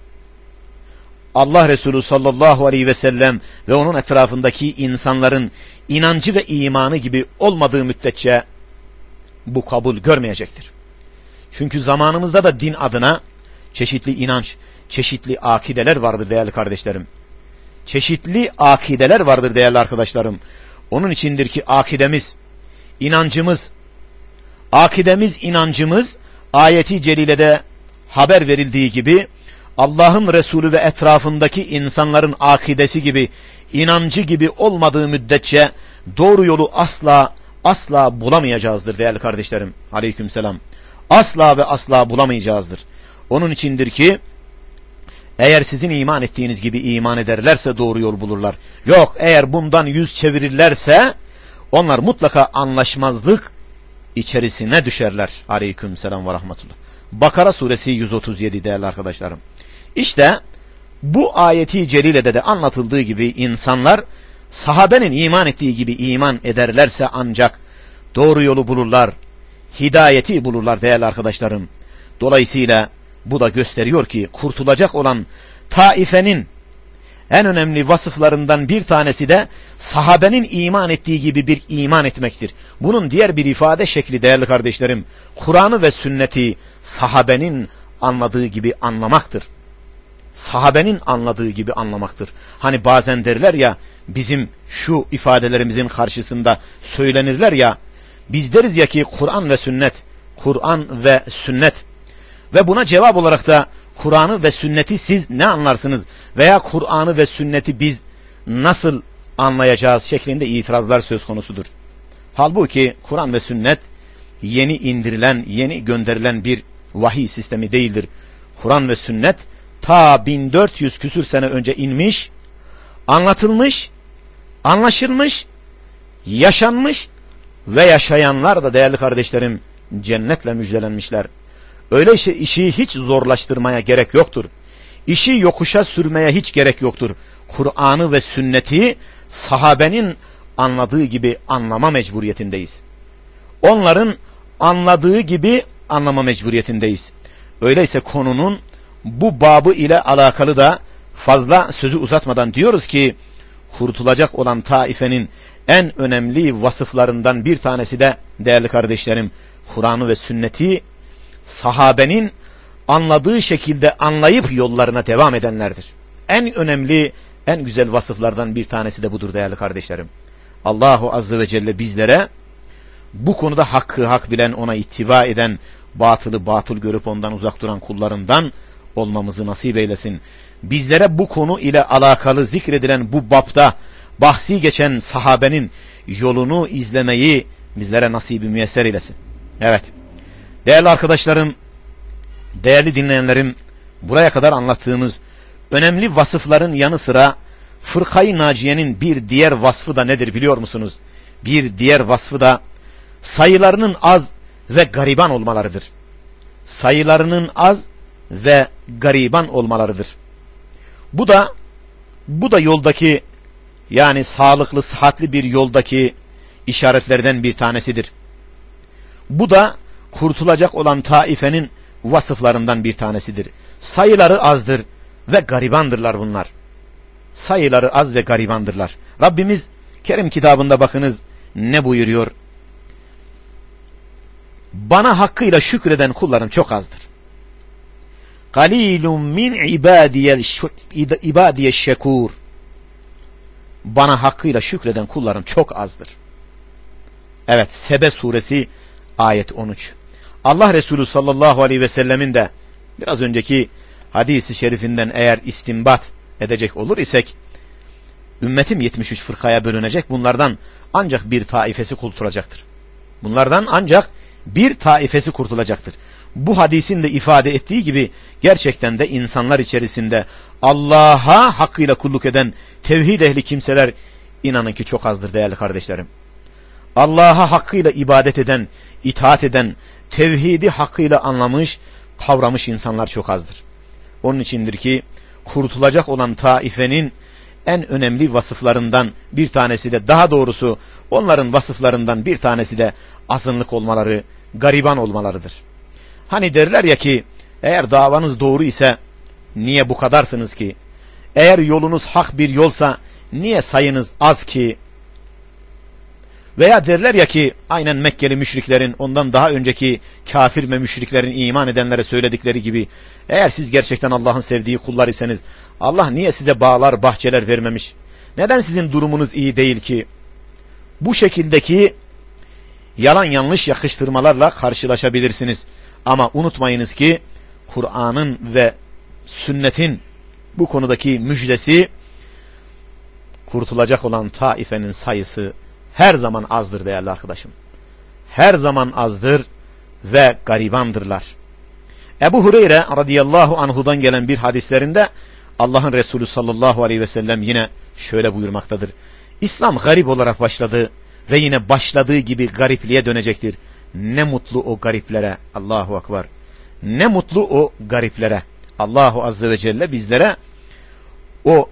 Allah Resulü sallallahu aleyhi ve sellem ve onun etrafındaki insanların inancı ve imanı gibi olmadığı müddetçe bu kabul görmeyecektir. Çünkü zamanımızda da din adına çeşitli inanç, çeşitli akideler vardır değerli kardeşlerim. Çeşitli akideler vardır değerli arkadaşlarım. Onun içindir ki akidemiz, inancımız ayeti celilede haber verildiği gibi Allah'ın Resulü ve etrafındaki insanların akidesi gibi, inancı gibi olmadığı müddetçe doğru yolu asla bulamayacağızdır değerli kardeşlerim. Aleykümselam. Asla ve asla bulamayacağızdır. Onun içindir ki eğer sizin iman ettiğiniz gibi iman ederlerse doğru yol bulurlar. Yok, eğer bundan yüz çevirirlerse onlar mutlaka anlaşmazlık içerisine düşerler. Aleykümselam ve rahmetullah. Bakara suresi 137 değerli arkadaşlarım. İşte bu ayeti celilede de anlatıldığı gibi insanlar sahabenin iman ettiği gibi iman ederlerse ancak doğru yolu bulurlar, hidayeti bulurlar değerli arkadaşlarım. Dolayısıyla bu da gösteriyor ki kurtulacak olan taifenin en önemli vasıflarından bir tanesi de sahabenin iman ettiği gibi bir iman etmektir. Bunun diğer bir ifade şekli değerli kardeşlerim, Kur'an'ı ve sünneti sahabenin anladığı gibi anlamaktır. Sahabenin anladığı gibi anlamaktır. Hani bazen derler ya, bizim şu ifadelerimizin karşısında söylenirler ya, biz deriz ya ki Kur'an ve sünnet, Kur'an ve sünnet ve buna cevap olarak da Kur'an'ı ve sünneti siz ne anlarsınız veya Kur'an'ı ve sünneti biz nasıl anlayacağız şeklinde itirazlar söz konusudur. Halbuki Kur'an ve sünnet yeni indirilen, yeni gönderilen bir vahiy sistemi değildir. Kur'an ve sünnet ta 1400 küsür sene önce inmiş, anlatılmış, anlaşılmış, yaşanmış ve yaşayanlar da değerli kardeşlerim cennetle müjdelenmişler. Öyleyse işi hiç zorlaştırmaya gerek yoktur. İşi yokuşa sürmeye hiç gerek yoktur. Kur'an'ı ve sünneti sahabenin anladığı gibi anlama mecburiyetindeyiz. Onların anladığı gibi anlama mecburiyetindeyiz. Öyleyse konunun bu babı ile alakalı da fazla sözü uzatmadan diyoruz ki kurtulacak olan taifenin en önemli vasıflarından bir tanesi de değerli kardeşlerim Kur'an'ı ve sünneti sahabenin anladığı şekilde anlayıp yollarına devam edenlerdir. En önemli, en güzel vasıflardan bir tanesi de budur değerli kardeşlerim. Allahu Azze ve Celle bizlere bu konuda hakkı hak bilen, ona ittiba eden, batılı batıl görüp ondan uzak duran kullarından olmamızı nasip eylesin. Bizlere bu konu ile alakalı zikredilen bu bapta bahsi geçen sahabenin yolunu izlemeyi bizlere nasibi müyesser eylesin. Evet. Değerli arkadaşlarım, değerli dinleyenlerim, buraya kadar anlattığımız önemli vasıfların yanı sıra Fırkayı Naciye'nin bir diğer vasfı da nedir biliyor musunuz? Bir diğer vasfı da sayılarının az ve gariban olmalarıdır. Sayılarının az ve gariban olmalarıdır. Bu da yoldaki, yani sağlıklı, sıhhatli bir yoldaki işaretlerden bir tanesidir. Bu da kurtulacak olan taifenin vasıflarından bir tanesidir. Sayıları azdır ve garibandırlar bunlar. Sayıları az ve garibandırlar. Rabbimiz Kerim kitabında bakınız ne buyuruyor? Bana hakkıyla şükreden kullarım çok azdır. Qalilun min ibadiyeş şekur. Bana hakkıyla şükreden kullarım çok azdır. Evet, Sebe suresi ayet 13. Allah Resulü sallallahu aleyhi ve sellemin de biraz önceki hadisi şerifinden eğer istinbat edecek olur isek, ümmetim 73 fırkaya bölünecek, bunlardan ancak bir taifesi kurtulacaktır. Bunlardan ancak bir taifesi kurtulacaktır. Bu hadisin de ifade ettiği gibi gerçekten de insanlar içerisinde Allah'a hakkıyla kulluk eden tevhid ehli kimseler inanın ki çok azdır değerli kardeşlerim. Allah'a hakkıyla ibadet eden, itaat eden, tevhidi hakkıyla anlamış, kavramış insanlar çok azdır. Onun içindir ki kurtulacak olan taifenin en önemli vasıflarından bir tanesi de, daha doğrusu onların vasıflarından bir tanesi de azınlık olmaları, gariban olmalarıdır. Hani derler ya ki eğer davanız doğru ise niye bu kadarsınız ki? Eğer yolunuz hak bir yolsa niye sayınız az ki? Veya derler ya ki aynen Mekkeli müşriklerin, ondan daha önceki kafir ve müşriklerin iman edenlere söyledikleri gibi, eğer siz gerçekten Allah'ın sevdiği kullar iseniz Allah niye size bağlar, bahçeler vermemiş? Neden sizin durumunuz iyi değil ki? Bu şekildeki yalan yanlış yakıştırmalarla karşılaşabilirsiniz. Ama unutmayınız ki Kur'an'ın ve sünnetin bu konudaki müjdesi, kurtulacak olan taifenin sayısı her zaman azdır değerli arkadaşım. Her zaman azdır ve garibandırlar. Ebu Hureyre radıyallahu anhudan gelen bir hadislerinde Allah'ın Resulü sallallahu aleyhi ve sellem yine şöyle buyurmaktadır. İslam garip olarak başladı ve yine başladığı gibi garipliğe dönecektir. Ne mutlu o gariplere. Allahu Ekber. Ne mutlu o gariplere. Allahu Azze ve Celle bizlere o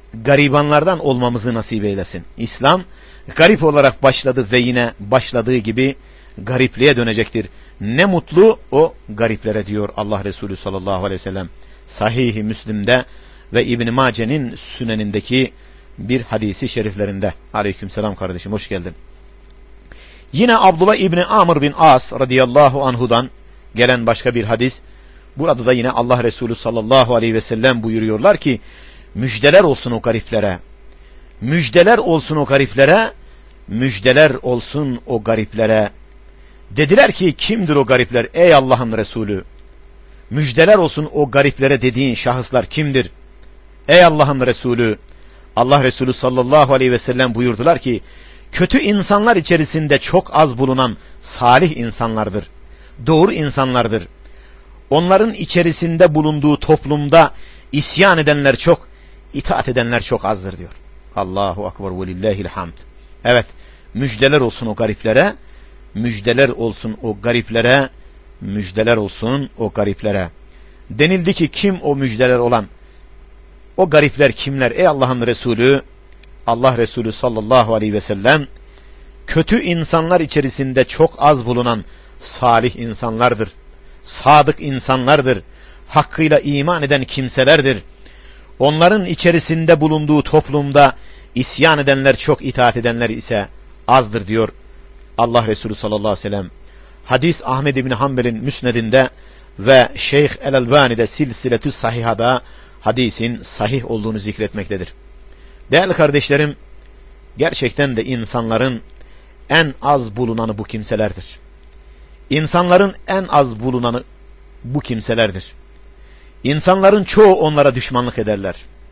garibanlardan olmamızı nasip eylesin. İslam garip olarak başladı ve yine başladığı gibi garipliğe dönecektir. Ne mutlu o gariplere diyor Allah Resulü sallallahu aleyhi ve sellem. Sahih-i Müslim'de ve İbn-i Mace'nin Sünenindeki bir hadisi şeriflerinde. Aleykümselam kardeşim, hoş geldin. Yine Abdullah İbni Amr bin As radıyallahu anhudan gelen başka bir hadis. Burada da yine Allah Resulü sallallahu aleyhi ve sellem buyuruyorlar ki, müjdeler olsun o gariplere, müjdeler olsun o gariplere, müjdeler olsun o gariplere. Dediler ki, kimdir o garipler ey Allah'ın Resulü? Müjdeler olsun o gariplere dediğin şahıslar kimdir ey Allah'ın Resulü? Allah Resulü sallallahu aleyhi ve sellem buyurdular ki, kötü insanlar içerisinde çok az bulunan salih insanlardır, doğru insanlardır. Onların içerisinde bulunduğu toplumda isyan edenler çok, itaat edenler çok azdır diyor. Allahu akbar ve lillahil hamd. Evet, müjdeler olsun o gariplere, müjdeler olsun o gariplere, müjdeler olsun o gariplere. Denildi ki, kim o müjdeler olan? O garipler kimler ey Allah'ın Resulü? Allah Resulü sallallahu aleyhi ve sellem, kötü insanlar içerisinde çok az bulunan salih insanlardır, sadık insanlardır, hakkıyla iman eden kimselerdir. Onların içerisinde bulunduğu toplumda isyan edenler çok, itaat edenler ise azdır diyor Allah Resulü sallallahu aleyhi ve sellem. Hadis Ahmed İbni Hanbel'in Müsned'inde ve Şeyh El-Albani'de Silsiletü Sahiha'da hadisin sahih olduğunu zikretmektedir. Değerli kardeşlerim, gerçekten de insanların en az bulunanı bu kimselerdir. İnsanların en az bulunanı bu kimselerdir. İnsanların çoğu onlara düşmanlık ederler.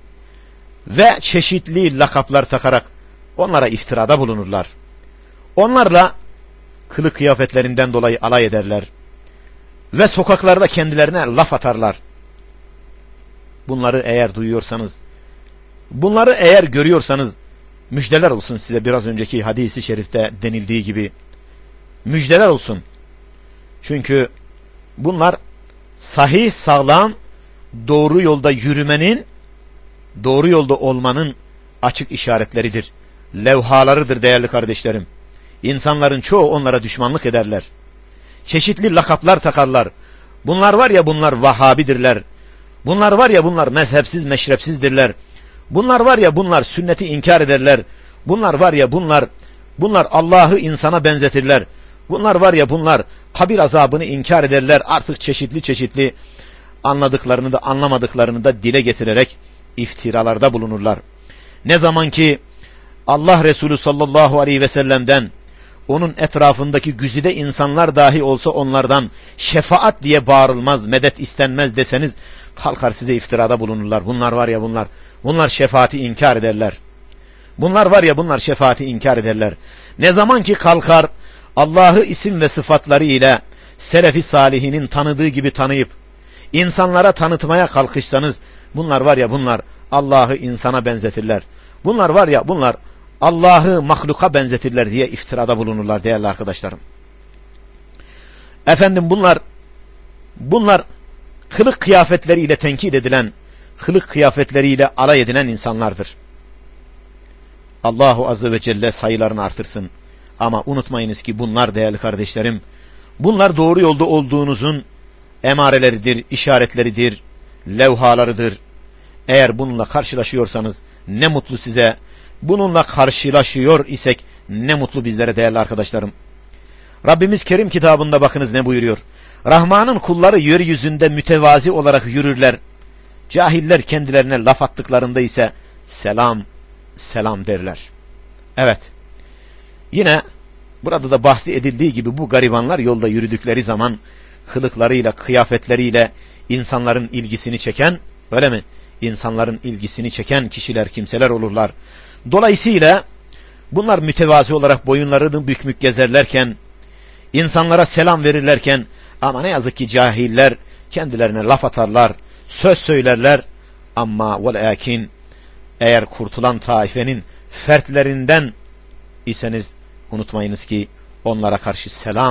Ve çeşitli lakaplar takarak onlara iftirada bulunurlar. Onlarla kılık kıyafetlerinden dolayı alay ederler. Ve sokaklarda kendilerine laf atarlar. Bunları eğer duyuyorsanız, bunları eğer görüyorsanız, müjdeler olsun size, biraz önceki hadisi şerifte denildiği gibi. Müjdeler olsun. Çünkü bunlar sahih, sağlam, doğru yolda yürümenin, doğru yolda olmanın açık işaretleridir. Levhalarıdır değerli kardeşlerim. İnsanların çoğu onlara düşmanlık ederler. Çeşitli lakaplar takarlar. Bunlar var ya, bunlar Vahhabidirler. Bunlar var ya, bunlar mezhepsiz, meşrepsizdirler. Bunlar var ya, bunlar sünneti inkar ederler. Bunlar var ya, bunlar Allah'ı insana benzetirler. Bunlar var ya, bunlar kabir azabını inkar ederler. Artık çeşitli anladıklarını da anlamadıklarını da dile getirerek iftiralarda bulunurlar. Ne zaman ki Allah Resulü sallallahu aleyhi ve sellem'den, onun etrafındaki güzide insanlar dahi olsa onlardan şefaat diye bağırılmaz, medet istenmez deseniz, kalkar size iftirada bulunurlar. Bunlar var ya, bunlar şefaati inkar ederler. Bunlar var ya, bunlar şefaati inkar ederler. Ne zaman ki kalkar Allah'ı isim ve sıfatları ile Selefi Salihinin tanıdığı gibi tanıyıp insanlara tanıtmaya kalkışsanız, bunlar var ya, bunlar Allah'ı insana benzetirler. Bunlar var ya, bunlar Allah'ı mahluka benzetirler diye iftirada bulunurlar değerli arkadaşlarım. Efendim, bunlar kılık kıyafetleriyle tenkit edilen, kılık kıyafetleriyle alay edilen insanlardır. Allahu Azze ve Celle sayılarını artırsın. Ama unutmayınız ki bunlar değerli kardeşlerim, bunlar doğru yolda olduğunuzun emareleridir, işaretleridir, levhalarıdır. Eğer bununla karşılaşıyorsanız ne mutlu size. Bununla karşılaşıyor isek ne mutlu bizlere değerli arkadaşlarım. Rabbimiz Kerim kitabında bakınız ne buyuruyor. Rahman'ın kulları yeryüzünde mütevazi olarak yürürler. Cahiller kendilerine laf attıklarında ise selam, selam derler. Evet. Yine burada da bahsi edildiği gibi bu garibanlar yolda yürüdükleri zaman kılıklarıyla, kıyafetleriyle insanların ilgisini çeken, öyle mi? İnsanların ilgisini çeken kişiler, kimseler olurlar. Dolayısıyla bunlar mütevazi olarak boyunlarını bükmük gezerlerken, insanlara selam verirlerken, ama ne yazık ki cahiller kendilerine laf atarlar, söz söylerler. Ama velakin eğer kurtulan taifenin fertlerinden iseniz unutmayınız ki onlara karşı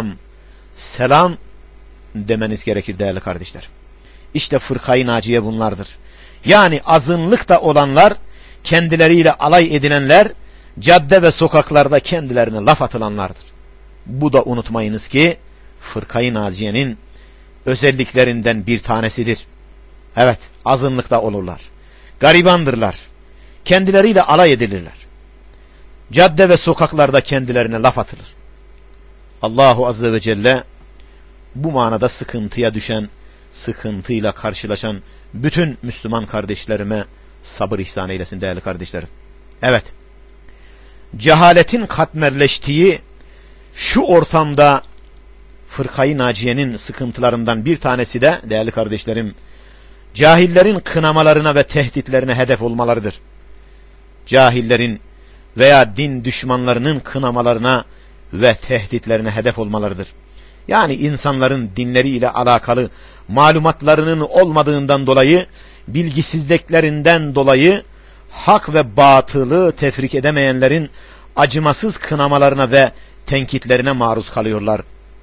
selam demeniz gerekir değerli kardeşler. İşte fırkayı naciye bunlardır. Yani azınlıkta olanlar kendileriyle alay edilenler, cadde ve sokaklarda kendilerine laf atılanlardır. Bu da unutmayınız ki Fırka-i Naciye'nin özelliklerinden bir tanesidir. Evet, azınlıkta olurlar. Garibandırlar. Kendileriyle alay edilirler. Cadde ve sokaklarda kendilerine laf atılır. Allahu Azze ve Celle bu manada sıkıntıya düşen, sıkıntıyla karşılaşan bütün Müslüman kardeşlerime sabır ihsan eylesin değerli kardeşlerim. Evet, cehaletin katmerleştiği şu ortamda Fırka-i Naciye'nin sıkıntılarından bir tanesi de değerli kardeşlerim, cahillerin kınamalarına ve tehditlerine hedef olmalarıdır. Cahillerin veya din düşmanlarının kınamalarına ve tehditlerine hedef olmalarıdır. Yani insanların dinleriyle alakalı malumatlarının olmadığından dolayı, bilgisizliklerinden dolayı hak ve batılı tefrik edemeyenlerin acımasız kınamalarına ve tenkitlerine maruz kalıyorlar.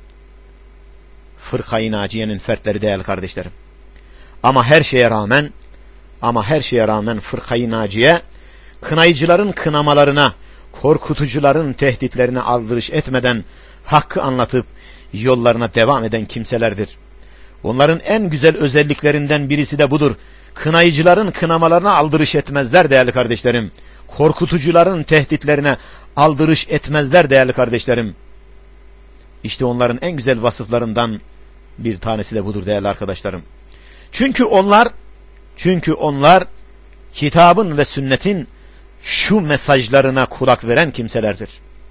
Fırka-i Naciye'nin fertleri değerli kardeşlerim. Ama her şeye rağmen Fırka-i Naciye kınayıcıların kınamalarına, korkutucuların tehditlerine aldırış etmeden hakkı anlatıp yollarına devam eden kimselerdir. Onların en güzel özelliklerinden birisi de budur. Kınayıcıların kınamalarına aldırış etmezler değerli kardeşlerim. Korkutucuların tehditlerine aldırış etmezler değerli kardeşlerim. İşte onların en güzel vasıflarından bir tanesi de budur değerli arkadaşlarım. Çünkü onlar kitabın ve sünnetin şu mesajlarına kulak veren kimselerdir.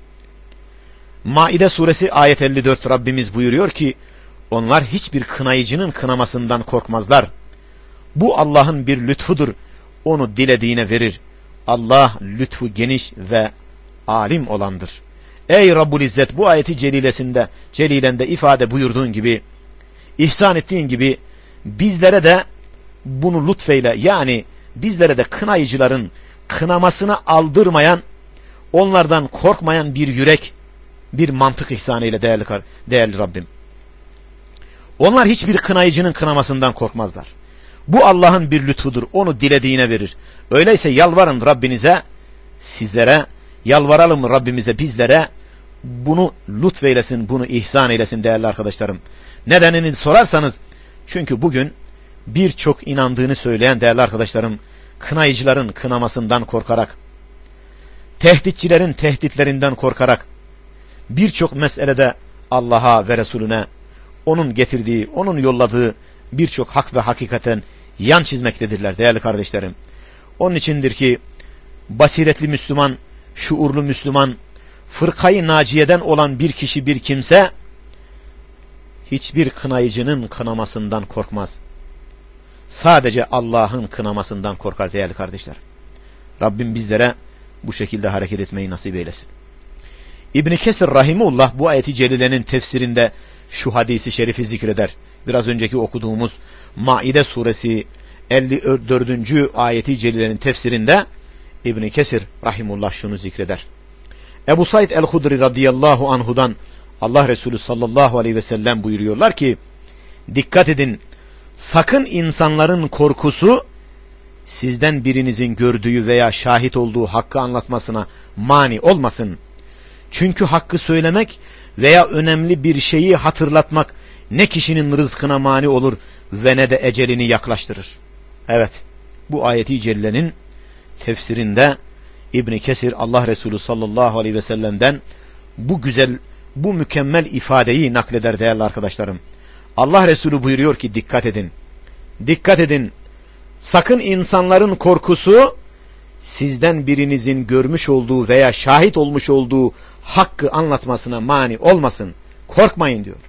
Maide suresi ayet 54 Rabbimiz buyuruyor ki, onlar hiçbir kınayıcının kınamasından korkmazlar. Bu Allah'ın bir lütfudur. Onu dilediğine verir. Allah lütfu geniş ve alim olandır. Ey Rabbul İzzet, bu ayeti celilende ifade buyurduğun gibi, ihsan ettiğin gibi bizlere de bunu lütfeyle, yani bizlere de kınayıcıların kınamasına aldırmayan, onlardan korkmayan bir yürek, bir mantık ihsan eyle değerli Rabbim. Onlar hiçbir kınayıcının kınamasından korkmazlar. Bu Allah'ın bir lütfudur. Onu dilediğine verir. Öyleyse yalvarın Rabbinize, sizlere, yalvaralım Rabbimize bizlere, bunu lütfeylesin, bunu ihsan eylesin değerli arkadaşlarım. Nedenini sorarsanız, çünkü bugün birçok inandığını söyleyen değerli arkadaşlarım, kınayıcıların kınamasından korkarak, tehditçilerin tehditlerinden korkarak, birçok meselede Allah'a ve Resulüne, onun getirdiği, onun yolladığı birçok hak ve hakikaten yan çizmektedirler değerli kardeşlerim. Onun içindir ki basiretli Müslüman, şuurlu Müslüman, Fırka-i Naciye'den olan bir kişi, bir kimse hiçbir kınayıcının kınamasından korkmaz. Sadece Allah'ın kınamasından korkar değerli kardeşler. Rabbim bizlere bu şekilde hareket etmeyi nasip eylesin. İbn Kesir rahimullah bu ayeti celilenin tefsirinde şu hadisi şerifi zikreder. Biraz önceki okuduğumuz Maide suresi 54. ayeti celilenin tefsirinde İbn Kesir rahimullah şunu zikreder. Ebu Said el-Hudri radıyallahu anhudan Allah Resulü sallallahu aleyhi ve sellem buyuruyorlar ki, dikkat edin, sakın insanların korkusu sizden birinizin gördüğü veya şahit olduğu hakkı anlatmasına mani olmasın. Çünkü hakkı söylemek veya önemli bir şeyi hatırlatmak ne kişinin rızkına mani olur ve ne de ecelini yaklaştırır. Evet, bu ayeti cellenin tefsirinde İbn Kesir Allah Resulü sallallahu aleyhi ve sellem'den bu mükemmel ifadeyi nakleder değerli arkadaşlarım. Allah Resulü buyuruyor ki, dikkat edin. Dikkat edin. Sakın insanların korkusu sizden birinizin görmüş olduğu veya şahit olmuş olduğu hakkı anlatmasına mani olmasın. Korkmayın diyor.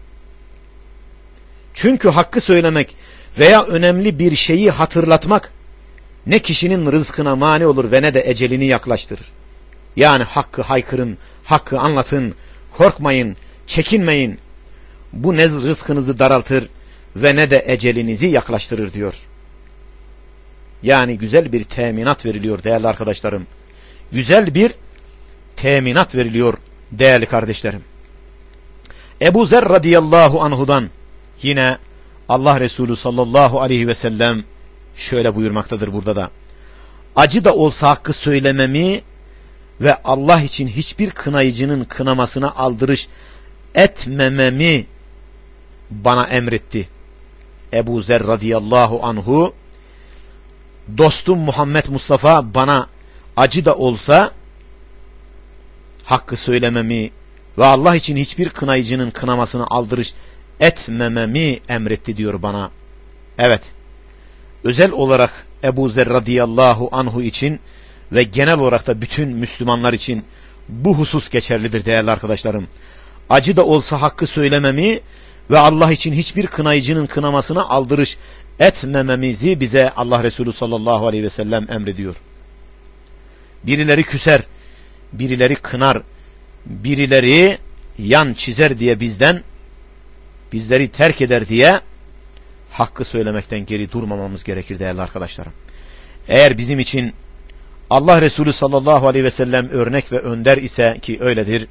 Çünkü hakkı söylemek veya önemli bir şeyi hatırlatmak ne kişinin rızkına mani olur ve ne de ecelini yaklaştırır. Yani hakkı haykırın, hakkı anlatın, korkmayın, çekinmeyin. Bu ne rızkınızı daraltır ve ne de ecelinizi yaklaştırır diyor. Yani güzel bir teminat veriliyor değerli arkadaşlarım. Güzel bir teminat veriliyor değerli kardeşlerim. Ebu Zer radıyallahu anhudan yine Allah Resulü sallallahu aleyhi ve sellem şöyle buyurmaktadır burada da. acı da olsa hakkı söylememi ve Allah için hiçbir kınayıcının kınamasına aldırış etmememi bana emretti. Ebu Zer radıyallahu anhu, dostum Muhammed Mustafa bana acı da olsa hakkı söylememi ve Allah için hiçbir kınayıcının kınamasına aldırış etmememi emretti diyor bana. Evet, özel olarak Ebu Zer radıyallahu anhu için ve genel olarak da bütün Müslümanlar için bu husus geçerlidir değerli arkadaşlarım. Acı da olsa hakkı söylememi ve Allah için hiçbir kınayıcının kınamasına aldırış etmememizi bize Allah Resulü sallallahu aleyhi ve sellem emrediyor. Birileri küser, birileri kınar, birileri yan çizer diye bizleri terk eder diye hakkı söylemekten geri durmamamız gerekir değerli arkadaşlarım. Eğer bizim için Allah Resulü sallallahu aleyhi ve sellem örnek ve önder ise, ki öyledir,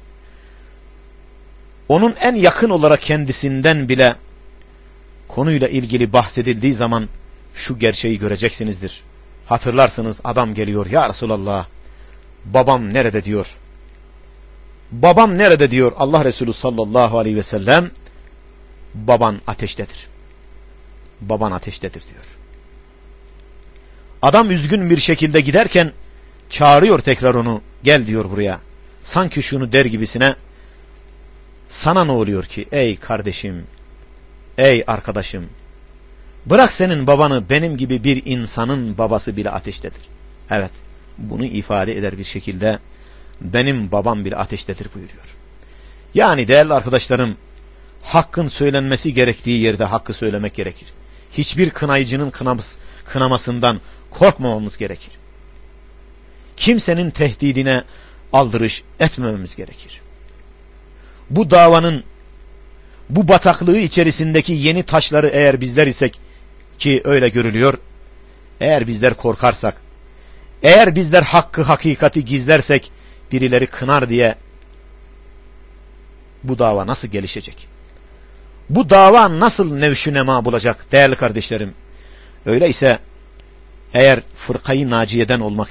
onun en yakın olarak kendisinden bile konuyla ilgili bahsedildiği zaman şu gerçeği göreceksinizdir. Hatırlarsınız, adam geliyor, ya Resulallah babam nerede diyor. Babam nerede diyor Allah Resulü sallallahu aleyhi ve sellem. Baban ateştedir. Baban ateştedir diyor. Adam üzgün bir şekilde giderken çağırıyor tekrar onu, gel diyor buraya. Sanki şunu der gibisine, sana ne oluyor ki ey kardeşim, ey arkadaşım, bırak senin babanı, benim gibi bir insanın babası bile ateştedir. Evet, bunu ifade eder bir şekilde benim babam bile ateştedir buyuruyor. Yani değerli arkadaşlarım, hakkın söylenmesi gerektiği yerde hakkı söylemek gerekir. Hiçbir kınayıcının kınamasından korkmamamız gerekir. Kimsenin tehdidine aldırış etmememiz gerekir. Bu davanın, bu bataklığı içerisindeki yeni taşları eğer bizler isek, ki öyle görülüyor, eğer bizler korkarsak, eğer bizler hakkı hakikati gizlersek birileri kınar diye bu dava nasıl gelişecek? Bu dava nasıl nevşünema bulacak değerli kardeşlerim? Öyleyse eğer fırkayı naciyeden olmak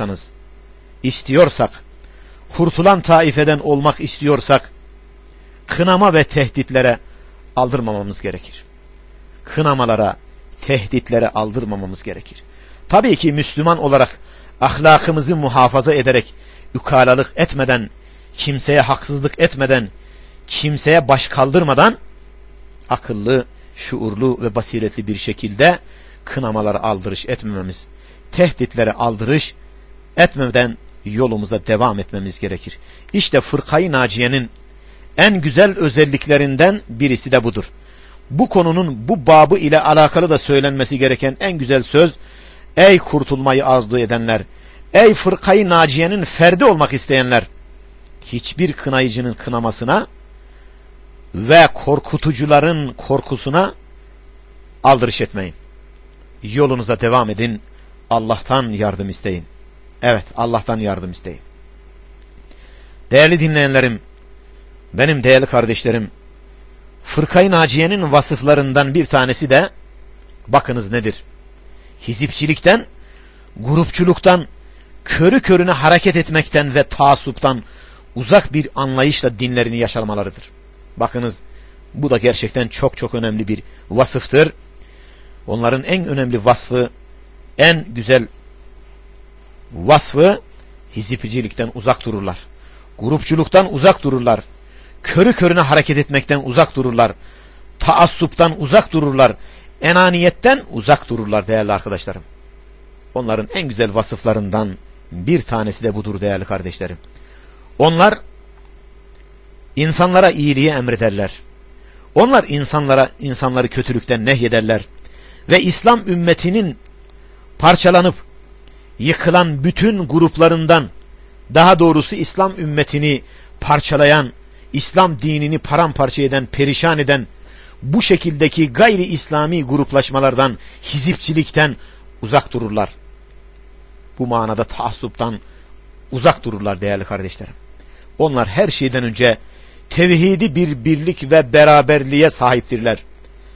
istiyorsak, kurtulan taifeden olmak istiyorsak, kınama ve tehditlere aldırmamamız gerekir. Kınamalara, tehditlere aldırmamamız gerekir. Tabii ki Müslüman olarak ahlakımızı muhafaza ederek, ukalalık etmeden, kimseye haksızlık etmeden, kimseye baş kaldırmadan, akıllı, şuurlu ve basiretli bir şekilde kınamalara aldırış etmememiz, tehditlere aldırış etmeden yolumuza devam etmemiz gerekir. İşte fırkayı naciyenin en güzel özelliklerinden birisi de budur. Bu konunun bu babı ile alakalı da söylenmesi gereken en güzel söz, ey kurtulmayı arzu edenler, ey fırkayı naciyenin ferdi olmak isteyenler, hiçbir kınayıcının kınamasına ve korkutucuların korkusuna aldırış etmeyin. Yolunuza devam edin. Allah'tan yardım isteyin. Evet, Allah'tan yardım isteyin. Değerli dinleyenlerim, benim değerli kardeşlerim, fırkayı naciyenin vasıflarından bir tanesi de bakınız nedir? Hizipçilikten, grupçuluktan, körü körüne hareket etmekten ve taassuptan uzak bir anlayışla dinlerini yaşamalarıdır. Bakınız, bu da gerçekten çok çok önemli bir vasıftır. Onların en önemli vasfı, en güzel vasfı, hizipçilikten uzak dururlar. Grupçuluktan uzak dururlar. Körü körüne hareket etmekten uzak dururlar. Taassuptan uzak dururlar. Enaniyetten uzak dururlar değerli arkadaşlarım. Onların en güzel vasıflarından bir tanesi de budur değerli kardeşlerim. Onlar insanlara iyiliği emrederler. Onlar insanları kötülükten nehyederler. Ve İslam ümmetinin parçalanıp yıkılan bütün gruplarından, daha doğrusu İslam ümmetini parçalayan, İslam dinini paramparça eden, perişan eden bu şekildeki gayri İslami gruplaşmalardan, hizipçilikten uzak dururlar. Bu manada taassuptan uzak dururlar değerli kardeşlerim. Onlar her şeyden önce tevhidi bir birlik ve beraberliğe sahiptirler.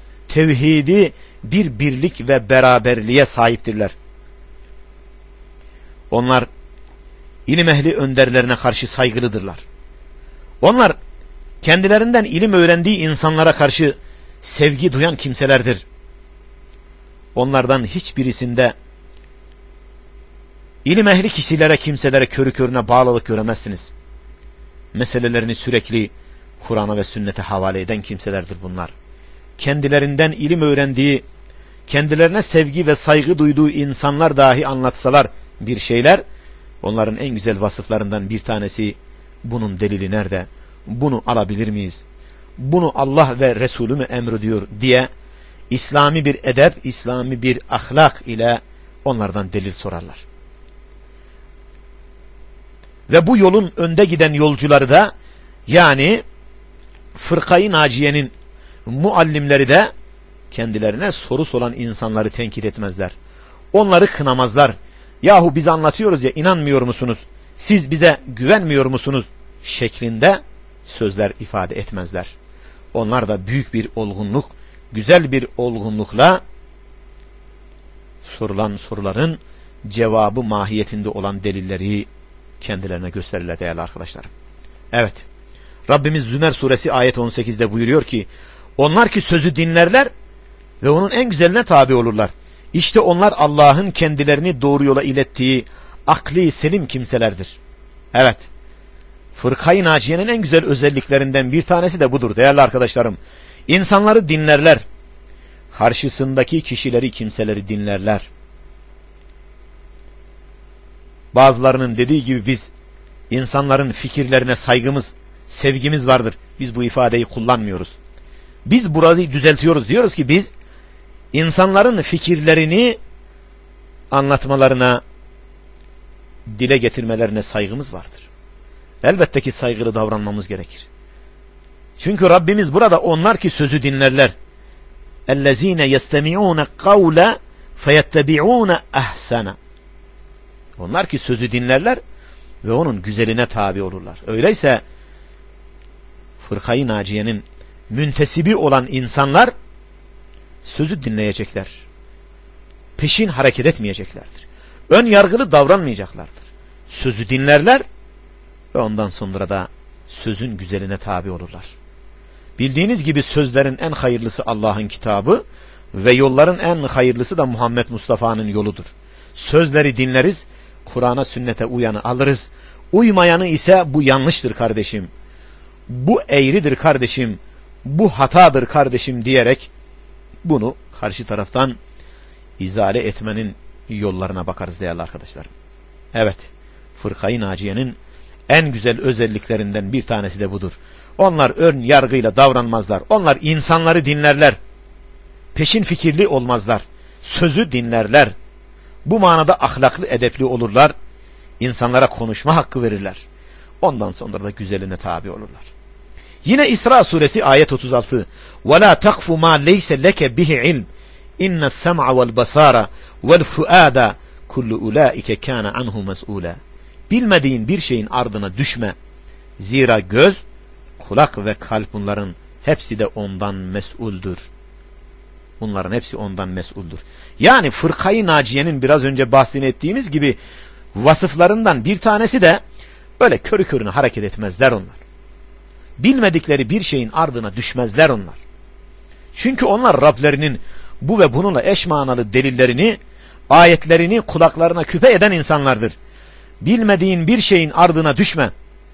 Tevhidi bir birlik ve beraberliğe sahiptirler. Onlar ilim ehli önderlerine karşı saygılıdırlar. Onlar kendilerinden ilim öğrendiği insanlara karşı sevgi duyan kimselerdir. Onlardan hiçbirisinde ilim ehli kişilere, kimselere körü körüne bağlılık göremezsiniz. Meselelerini sürekli Kur'an'a ve sünnete havale eden kimselerdir bunlar. Kendilerinden ilim öğrendiği, kendilerine sevgi ve saygı duyduğu insanlar dahi anlatsalar bir şeyler, onların en güzel vasıflarından bir tanesi, bunun delili nerede? Bunu alabilir miyiz? Bunu Allah ve Resulü mü emrediyor diye İslami bir edep, İslami bir ahlak ile onlardan delil sorarlar. Ve bu yolun önde giden yolcuları da, yani Fırkayı Naciye'nin muallimleri de kendilerine soru soran insanları tenkit etmezler. Onları kınamazlar. Yahu biz anlatıyoruz ya, inanmıyor musunuz? Siz bize güvenmiyor musunuz? Şeklinde sözler ifade etmezler. Onlar da büyük bir olgunluk, güzel bir olgunlukla sorulan soruların cevabı mahiyetinde olan delilleri kendilerine gösterirler değerli arkadaşlarım. Evet, Rabbimiz Zümer suresi ayet 18'de buyuruyor ki, onlar ki sözü dinlerler ve onun en güzeline tabi olurlar. İşte onlar Allah'ın kendilerini doğru yola ilettiği akli selim kimselerdir. Evet, Fırkayı Naciye'nin en güzel özelliklerinden bir tanesi de budur değerli arkadaşlarım. İnsanları dinlerler. Karşısındaki kişileri, kimseleri dinlerler. Bazılarının dediği gibi biz insanların fikirlerine saygımız, sevgimiz vardır. Biz bu ifadeyi kullanmıyoruz. Biz burayı düzeltiyoruz. Diyoruz ki biz insanların fikirlerini anlatmalarına, dile getirmelerine saygımız vardır. Elbette ki saygılı davranmamız gerekir. Çünkü Rabbimiz burada onlar ki sözü dinlerler. اَلَّذ۪ينَ يَسْتَمِعُونَ قَوْلَ فَيَتَّبِعُونَ اَحْسَنَ. Onlar ki sözü dinlerler ve onun güzeline tabi olurlar. Öyleyse Fırkayı Naciye'nin müntesibi olan insanlar sözü dinleyecekler. Peşin hareket etmeyeceklerdir. Ön yargılı davranmayacaklardır. Sözü dinlerler ve ondan sonra da sözün güzeline tabi olurlar. Bildiğiniz gibi sözlerin en hayırlısı Allah'ın kitabı ve yolların en hayırlısı da Muhammed Mustafa'nın yoludur. Sözleri dinleriz, Kur'an'a, sünnete uyanı alırız. Uymayanı ise bu yanlıştır kardeşim, bu eğridir kardeşim, bu hatadır kardeşim diyerek bunu karşı taraftan izale etmenin yollarına bakarız değerli arkadaşlarım. Evet, Fırkayı Naciye'nin en güzel özelliklerinden bir tanesi de budur. Onlar ön yargıyla davranmazlar. Onlar insanları dinlerler. Peşin fikirli olmazlar. Sözü dinlerler. Bu manada ahlaklı, edepli olurlar. İnsanlara konuşma hakkı verirler. Ondan sonra da güzeline tabi olurlar. Yine İsra suresi ayet 36. وَلَا تَقْفُ مَا لَيْسَ لَكَ بِهِ عِلْمٍ اِنَّ السَّمْعَ وَالْبَصَارَ وَالْفُؤَادَ كُلُّ اُولَٰئِكَ كَانَ عَنْهُ مَسْئُولًا. Bilmediğin bir şeyin ardına düşme. Zira göz, kulak ve kalp, bunların hepsi de ondan mesuldür. Bunların hepsi ondan mesuldür. Yani Fırkayı Naciye'nin biraz önce bahsini ettiğimiz gibi vasıflarından bir tanesi de öyle körü körüne hareket etmezler onlar. Bilmedikleri bir şeyin ardına düşmezler onlar. Çünkü onlar Rablerinin bu ve bununla eş manalı delillerini, ayetlerini kulaklarına küpe eden insanlardır. Bilmediğin bir şeyin ardına düşme.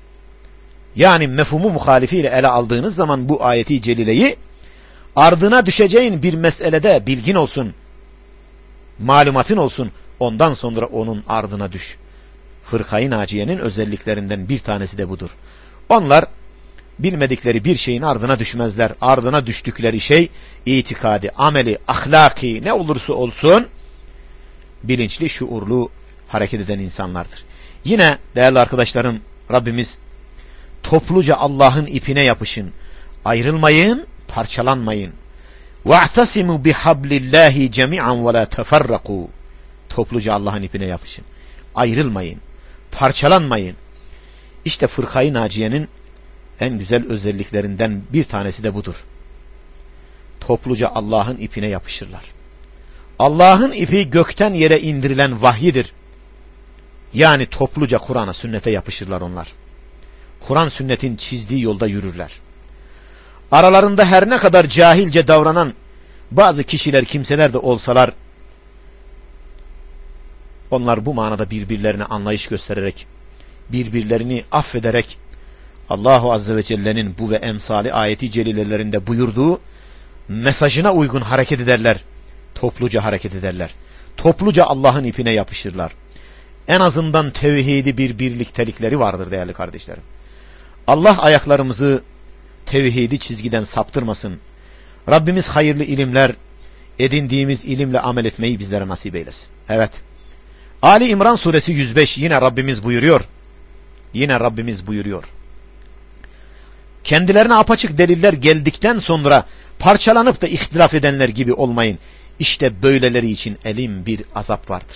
Yani mefhumu muhalifiyle ele aldığınız zaman bu ayeti celileyi, ardına düşeceğin bir meselede bilgin olsun, malumatın olsun, ondan sonra onun ardına düş. Fırkayı Naciye'nin özelliklerinden bir tanesi de budur. Onlar bilmedikleri bir şeyin ardına düşmezler. Ardına düştükleri şey itikadi, ameli, ahlaki ne olursa olsun bilinçli, şuurlu hareket eden insanlardır. Yine değerli arkadaşlarım, Rabbimiz topluca Allah'ın ipine yapışın, ayrılmayın, parçalanmayın. وَاَعْتَسِمُوا بِحَبْلِ اللّٰهِ جَمِيعًا وَلَا تَفَرَّقُوا. Topluca Allah'ın ipine yapışın, ayrılmayın, parçalanmayın. İşte Fırkayı Naciye'nin en güzel özelliklerinden bir tanesi de budur. Topluca Allah'ın ipine yapışırlar. Allah'ın ipi gökten yere indirilen vahyidir. Yani topluca Kur'an'a, sünnete yapışırlar onlar. Kur'an sünnetin çizdiği yolda yürürler. Aralarında her ne kadar cahilce davranan bazı kişiler, kimseler de olsalar, onlar bu manada birbirlerine anlayış göstererek, birbirlerini affederek, Allahu Azze ve Celle'nin bu ve emsali ayeti celilelerinde buyurduğu mesajına uygun hareket ederler. Topluca hareket ederler. Topluca Allah'ın ipine yapışırlar. En azından tevhidi bir birliktelikleri vardır değerli kardeşlerim. Allah ayaklarımızı tevhidi çizgiden saptırmasın. Rabbimiz hayırlı ilimler, edindiğimiz ilimle amel etmeyi bizlere nasip eylesin. Evet. Ali İmran suresi 105 yine Rabbimiz buyuruyor. Yine Rabbimiz buyuruyor. Kendilerine apaçık deliller geldikten sonra parçalanıp da ihtilaf edenler gibi olmayın. İşte böyleleri için elim bir azap vardır.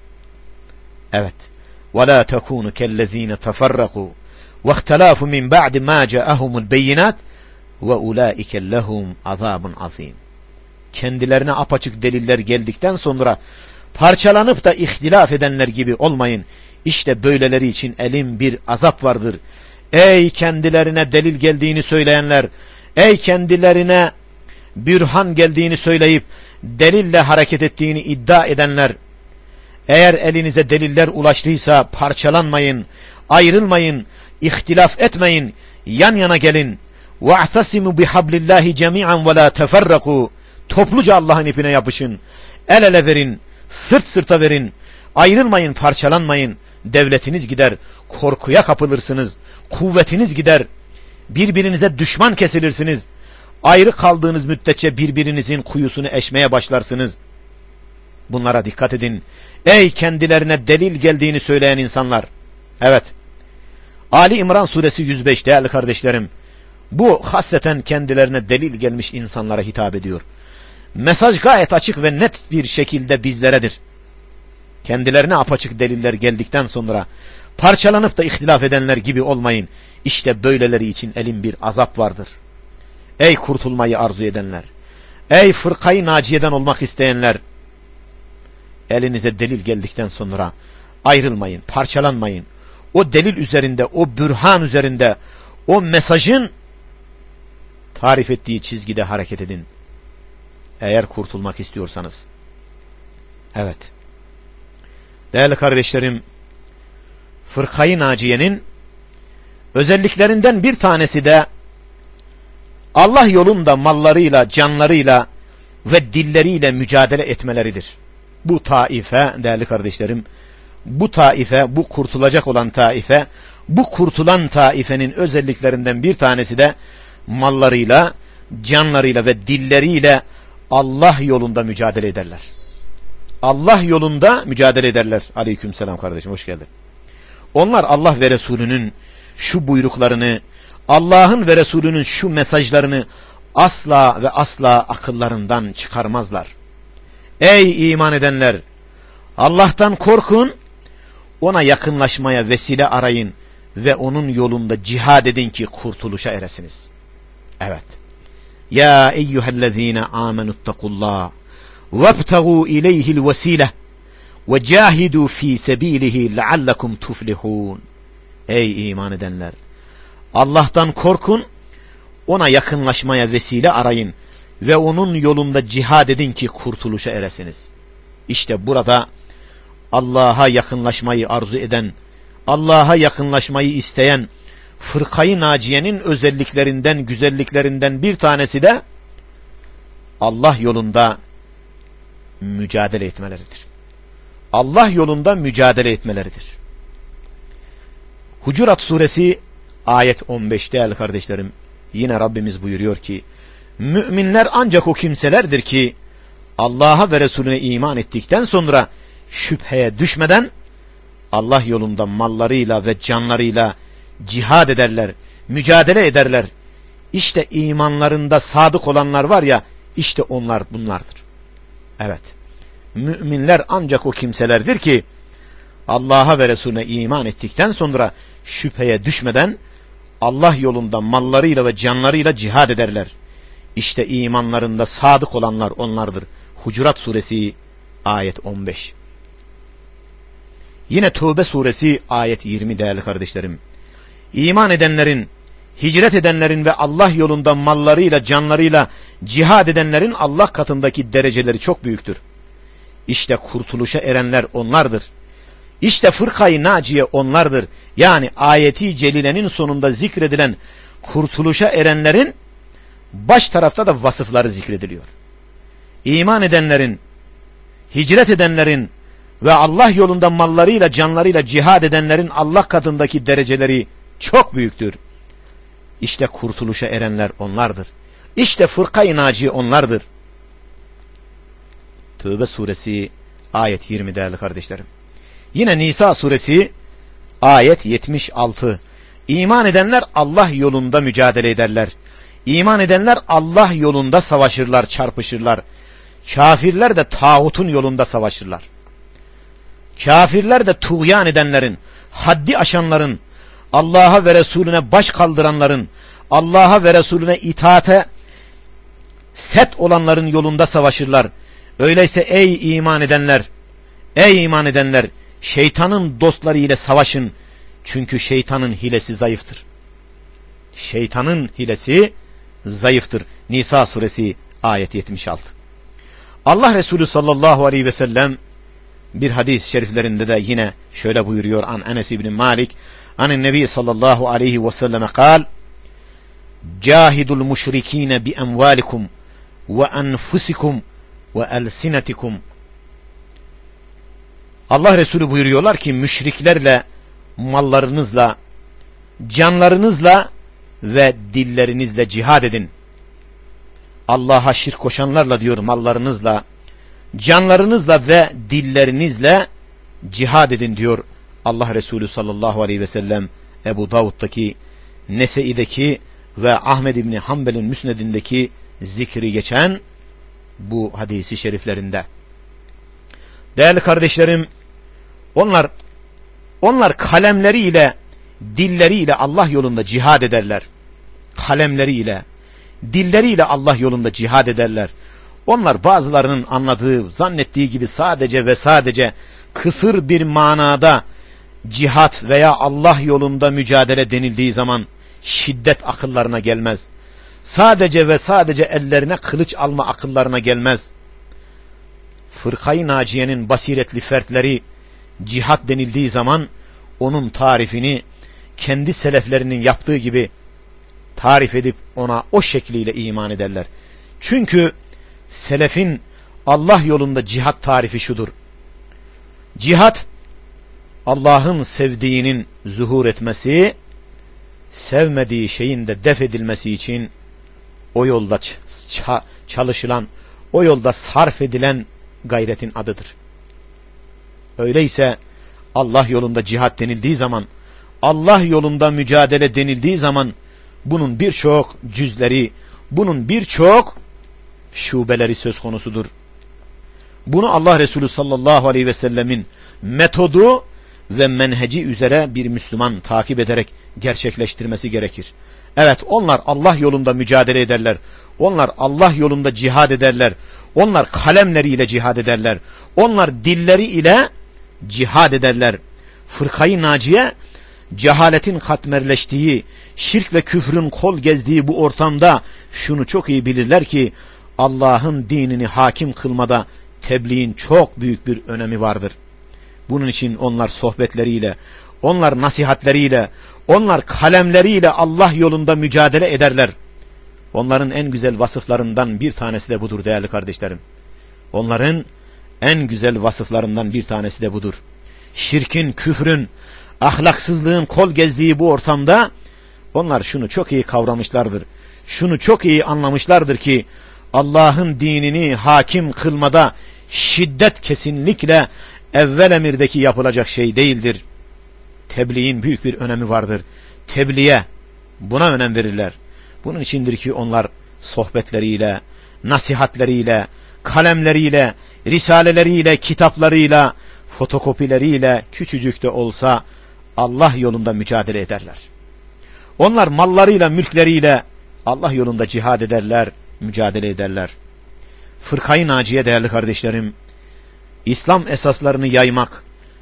Evet. وَلَا تَكُونُ كَالَّذ۪ينَ تَفَرَّقُوا وَاخْتَلَافُوا مِنْ بَعْدِ مَا جَاءَهُمُ الْبَيِّنَاتِ وَاُولَٰئِكَ لَهُمْ عَذَابٌ عَظ۪يمٌ. Kendilerine apaçık deliller geldikten sonra parçalanıp da ihtilaf edenler gibi olmayın. İşte böyleleri için elim bir azap vardır. Ey kendilerine delil geldiğini söyleyenler, ey kendilerine bürhan geldiğini söyleyip delille hareket ettiğini iddia edenler, eğer elinize deliller ulaştıysa parçalanmayın, ayrılmayın, ihtilaf etmeyin, yan yana gelin. وَاَعْتَسِمُوا بِحَبْلِ اللّٰهِ جَمِيعًا وَلَا تَفَرَّقُوا. Topluca Allah'ın ipine yapışın, el ele verin, sırt sırta verin, ayrılmayın, parçalanmayın. Devletiniz gider, korkuya kapılırsınız, kuvvetiniz gider, birbirinize düşman kesilirsiniz. Ayrı kaldığınız müddetçe birbirinizin kuyusunu eşmeye başlarsınız. Bunlara dikkat edin. Ey kendilerine delil geldiğini söyleyen insanlar. Evet. Ali İmran suresi 105 değerli kardeşlerim. Bu hasreten kendilerine delil gelmiş insanlara hitap ediyor. Mesaj gayet açık ve net bir şekilde bizleredir. Kendilerine apaçık deliller geldikten sonra parçalanıp da ihtilaf edenler gibi olmayın. İşte böyleleri için elim bir azap vardır. Ey kurtulmayı arzu edenler, ey fırkayı naciyeden olmak isteyenler, elinize delil geldikten sonra ayrılmayın, parçalanmayın. O delil üzerinde, o bürhan üzerinde, o mesajın tarif ettiği çizgide hareket edin. Eğer kurtulmak istiyorsanız. Evet. Değerli kardeşlerim, fırkayı naciyenin özelliklerinden bir tanesi de Allah yolunda mallarıyla, canlarıyla ve dilleriyle mücadele etmeleridir. Bu taife değerli kardeşlerim, bu taife, bu kurtulacak olan taife, bu kurtulan taifenin özelliklerinden bir tanesi de mallarıyla, canlarıyla ve dilleriyle Allah yolunda mücadele ederler. Allah yolunda mücadele ederler. Aleykümselam kardeşim, hoş geldin. Onlar Allah ve Resulünün şu buyruklarını, Allah'ın ve Resulünün şu mesajlarını asla ve asla akıllarından çıkarmazlar. Ey iman edenler! Allah'tan korkun, ona yakınlaşmaya vesile arayın ve onun yolunda cihad edin ki kurtuluşa eresiniz. Evet. Ya eyyühellezine amenuttakullah وَابْتَغُوا اِلَيْهِ الْوَسِيلَةِ وَجَاهِدُوا ف۪ي سَب۪يلِهِ لَعَلَّكُمْ تُفْلِحُونَ. Ey iman edenler! Allah'tan korkun, ona yakınlaşmaya vesile arayın ve onun yolunda cihad edin ki kurtuluşa eresiniz. İşte burada Allah'a yakınlaşmayı arzu eden, Allah'a yakınlaşmayı isteyen fırkayı naciyenin özelliklerinden, güzelliklerinden bir tanesi de Allah yolunda mücadele etmeleridir. Allah yolunda mücadele etmeleridir. Hucurat suresi ayet 15 değerli kardeşlerim, yine Rabbimiz buyuruyor ki, müminler ancak o kimselerdir ki Allah'a ve Resulüne iman ettikten sonra şüpheye düşmeden Allah yolunda mallarıyla ve canlarıyla cihad ederler, mücadele ederler. İşte imanlarında sadık olanlar var ya, işte onlar bunlardır. Evet. Müminler ancak o kimselerdir ki Allah'a ve Resulüne iman ettikten sonra şüpheye düşmeden Allah yolunda mallarıyla ve canlarıyla cihad ederler. İşte imanlarında sadık olanlar onlardır. Hucurat suresi ayet 15. Yine Tevbe suresi ayet 20 değerli kardeşlerim. İman edenlerin, hicret edenlerin ve Allah yolunda mallarıyla, canlarıyla cihad edenlerin Allah katındaki dereceleri çok büyüktür. İşte kurtuluşa erenler onlardır. İşte fırkayı naciye onlardır. Yani ayeti celilenin sonunda zikredilen kurtuluşa erenlerin baş tarafta da vasıfları zikrediliyor. İman edenlerin, hicret edenlerin ve Allah yolunda mallarıyla, canlarıyla cihad edenlerin Allah katındaki dereceleri çok büyüktür. İşte kurtuluşa erenler onlardır. İşte fırkayı naciye onlardır. Tevbe suresi ayet 20 değerli kardeşlerim. Yine Nisa suresi ayet 76. İman edenler Allah yolunda mücadele ederler. İman edenler Allah yolunda savaşırlar, çarpışırlar. Kafirler de tağutun yolunda savaşırlar. Kafirler de tuğyan edenlerin, haddi aşanların, Allah'a ve Resulüne baş kaldıranların, Allah'a ve Resulüne itaate set olanların yolunda savaşırlar. Öyleyse ey iman edenler, şeytanın dostları ile savaşın. Çünkü şeytanın hilesi zayıftır. Şeytanın hilesi zayıftır. Nisa suresi ayet 76. Allah Resulü sallallahu aleyhi ve sellem bir hadis şeriflerinde de yine şöyle buyuruyor. An Enes ibn Malik anin Nebi sallallahu aleyhi ve selleme kal: Cahidul müşrikine bi emvalikum ve enfusikum ve elsinetikum. Allah Resulü buyuruyorlar ki müşriklerle mallarınızla, canlarınızla ve dillerinizle cihad edin. Allah'a şirk koşanlarla diyor mallarınızla, canlarınızla ve dillerinizle cihad edin diyor Allah Resulü sallallahu aleyhi ve sellem Ebu Davud'daki, Nese'ideki ve Ahmed İbni Hanbel'in müsnedindeki zikri geçen bu hadisi şeriflerinde. Değerli kardeşlerim, onlar kalemleriyle, dilleriyle Allah yolunda cihad ederler. Kalemleriyle, dilleriyle Allah yolunda cihad ederler. Onlar bazılarının anladığı, zannettiği gibi sadece ve sadece kısır bir manada cihat veya Allah yolunda mücadele denildiği zaman şiddet akıllarına gelmez. Sadece ve sadece ellerine kılıç alma akıllarına gelmez. Fırkayı naciyenin basiretli fertleri cihat denildiği zaman onun tarifini kendi seleflerinin yaptığı gibi tarif edip ona o şekliyle iman ederler. Çünkü selefin Allah yolunda cihat tarifi şudur: cihat, Allah'ın sevdiğinin zuhur etmesi, sevmediği şeyin de def edilmesi için o yolda çalışılan, o yolda sarf edilen gayretin adıdır. Öyleyse Allah yolunda cihat denildiği zaman, Allah yolunda mücadele denildiği zaman bunun birçok cüzleri, bunun birçok şubeleri söz konusudur. Bunu Allah Resulü sallallahu aleyhi ve sellemin metodu ve menheci üzere bir Müslüman takip ederek gerçekleştirmesi gerekir. Evet, onlar Allah yolunda mücadele ederler. Onlar Allah yolunda cihad ederler. Onlar kalemleriyle cihad ederler. Onlar dilleri ile cihad ederler. Fırkayı naciye, cehaletin katmerleştiği, şirk ve küfrün kol gezdiği bu ortamda şunu çok iyi bilirler ki Allah'ın dinini hakim kılmada tebliğin çok büyük bir önemi vardır. Bunun için onlar sohbetleriyle, onlar nasihatleriyle, onlar kalemleriyle Allah yolunda mücadele ederler. Onların en güzel vasıflarından bir tanesi de budur değerli kardeşlerim. Onların en güzel vasıflarından bir tanesi de budur. Şirkin, küfrün, ahlaksızlığın kol gezdiği bu ortamda onlar şunu çok iyi kavramışlardır. Şunu çok iyi anlamışlardır ki Allah'ın dinini hakim kılmada şiddet kesinlikle evvel emirdeki yapılacak şey değildir. Tebliğin büyük bir önemi vardır. Tebliğe, buna önem verirler. Bunun içindir ki onlar sohbetleriyle, nasihatleriyle, kalemleriyle, risaleleriyle, kitaplarıyla, fotokopileriyle küçücük de olsa Allah yolunda mücadele ederler. Onlar mallarıyla, mülkleriyle Allah yolunda cihad ederler, mücadele ederler. Fırkayı naciye değerli kardeşlerim, İslam esaslarını yaymak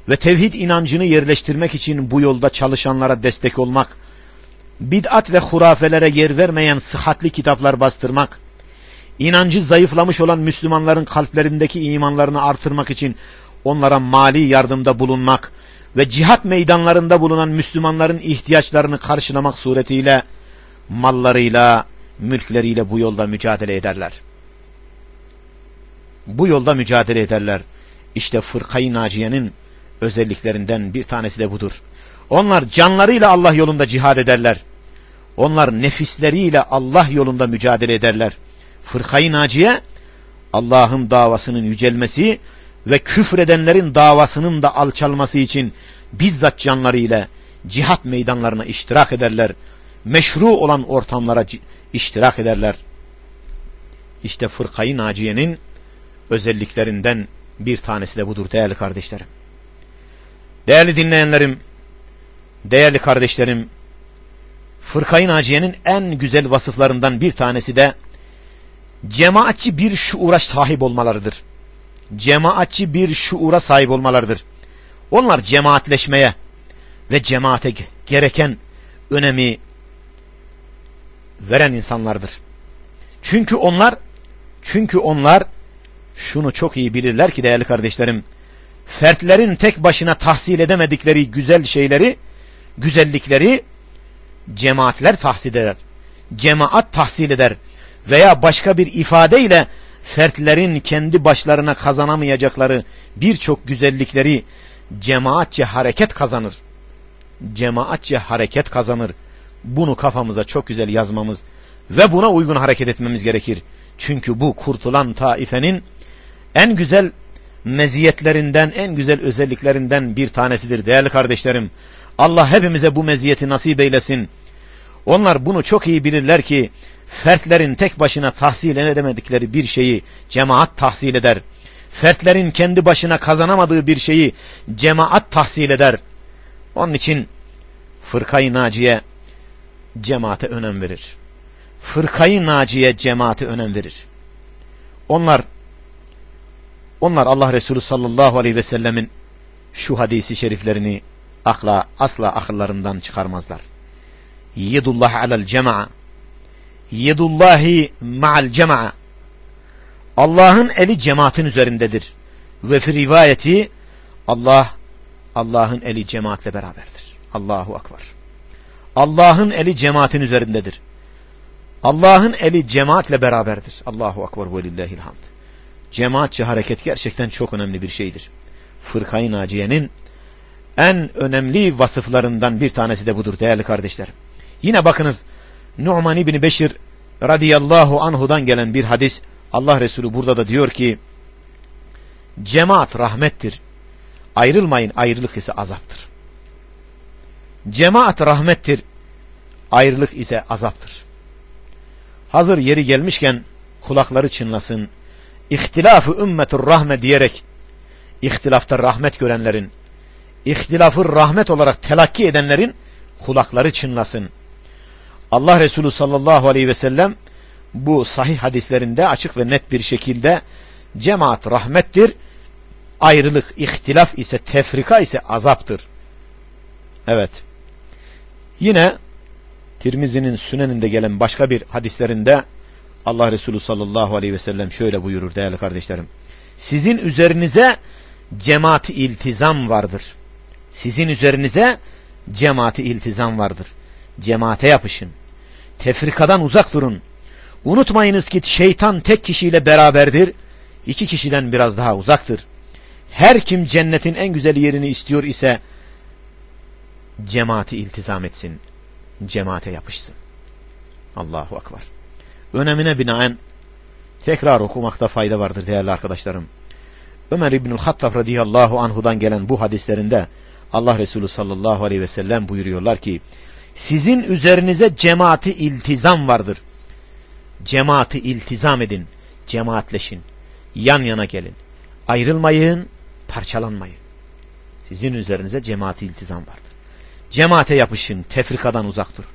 ve tevhid inancını yerleştirmek için bu yolda çalışanlara destek olmak, bid'at ve hurafelere yer vermeyen sıhhatli kitaplar bastırmak, inancı zayıflamış olan Müslümanların kalplerindeki imanlarını artırmak için onlara mali yardımda bulunmak ve cihat meydanlarında bulunan Müslümanların ihtiyaçlarını karşılamak suretiyle mallarıyla, mülkleriyle bu yolda mücadele ederler. Bu yolda mücadele ederler. İşte Fırkayı Naciye'nin özelliklerinden bir tanesi de budur. Onlar canlarıyla Allah yolunda cihad ederler. Onlar nefisleriyle Allah yolunda mücadele ederler. Fırkayı Naciye, Allah'ın davasının yücelmesi ve küfredenlerin davasının da alçalması için bizzat canlarıyla cihat meydanlarına iştirak ederler. Meşru olan ortamlara iştirak ederler. İşte Fırkayı Naciye'nin özelliklerinden bir tanesi de budur değerli kardeşlerim. Değerli dinleyenlerim, değerli kardeşlerim, Fırkayı Naciye'nin en güzel vasıflarından bir tanesi de cemaatçi bir şuura sahip olmalarıdır. Cemaatçi bir şuura sahip olmalarıdır. Onlar cemaatleşmeye ve cemaate gereken önemi veren insanlardır. Çünkü onlar şunu çok iyi bilirler ki değerli kardeşlerim, fertlerin tek başına tahsil edemedikleri güzel şeyleri, güzellikleri cemaatler tahsil eder. Cemaat tahsil eder. Veya başka bir ifadeyle fertlerin kendi başlarına kazanamayacakları birçok güzellikleri cemaatçe hareket kazanır. Cemaatçe hareket kazanır. Bunu kafamıza çok güzel yazmamız ve buna uygun hareket etmemiz gerekir. Çünkü bu kurtulan taifenin en güzel meziyetlerinden, en güzel özelliklerinden bir tanesidir değerli kardeşlerim. Allah hepimize bu meziyeti nasip eylesin. Onlar bunu çok iyi bilirler ki fertlerin tek başına tahsil edemedikleri bir şeyi cemaat tahsil eder. Fertlerin kendi başına kazanamadığı bir şeyi cemaat tahsil eder. Onun için Fırkayı Naciye cemaate önem verir. Fırkayı Naciye cemaate önem verir. Onlar Allah Resulü sallallahu aleyhi ve sellemin şu hadisi şeriflerini asla akıllarından çıkarmazlar. Yedullah alel cema'a, yedullahi ma'al cema'a. Allah'ın eli cemaatin üzerindedir. Ve fi rivayeti Allah'ın eli cemaatle beraberdir. Allahu akbar. Allah'ın eli cemaatin üzerindedir. Allah'ın eli cemaatle beraberdir. Allahu akbar ve lillahil hamd. Cemaatçi hareket gerçekten çok önemli bir şeydir. Fırkayı Naciye'nin en önemli vasıflarından bir tanesi de budur değerli kardeşlerim. Yine bakınız Nu'man İbni Beşir radıyallahu anhudan gelen bir hadis. Allah Resulü burada da diyor ki cemaat rahmettir. Ayrılmayın, ayrılık ise azaptır. Cemaat rahmettir. Ayrılık ise azaptır. Hazır yeri gelmişken kulakları çınlasın. İhtilafı ümmetur rahme diyerek ihtilafta rahmet görenlerin, ihtilafı rahmet olarak telakki edenlerin kulakları çınlasın. Allah Resulü sallallahu aleyhi ve sellem bu sahih hadislerinde açık ve net bir şekilde cemaat rahmettir, ayrılık, ihtilaf ise, tefrika ise azaptır. Evet. Yine Tirmizi'nin Süneninde gelen başka bir hadislerinde Allah Resulü sallallahu aleyhi ve sellem şöyle buyurur değerli kardeşlerim. Sizin üzerinize cemaati iltizam vardır. Sizin üzerinize cemaati iltizam vardır. Cemaate yapışın. Tefrikadan uzak durun. Unutmayınız ki şeytan tek kişiyle beraberdir. İki kişiden biraz daha uzaktır. Her kim cennetin en güzel yerini istiyor ise cemaati iltizam etsin. Cemaate yapışsın. Allahu akbar. Önemine binaen tekrar okumakta fayda vardır değerli arkadaşlarım. Ömer İbnül Hattab radıyallahu anhudan gelen bu hadislerinde Allah Resulü sallallahu aleyhi ve sellem buyuruyorlar ki sizin üzerinize cemaati iltizam vardır. Cemaati iltizam edin. Cemaatleşin. Yan yana gelin. Ayrılmayın, parçalanmayın. Sizin üzerinize cemaati iltizam vardır. Cemaate yapışın, tefrikadan uzak durun.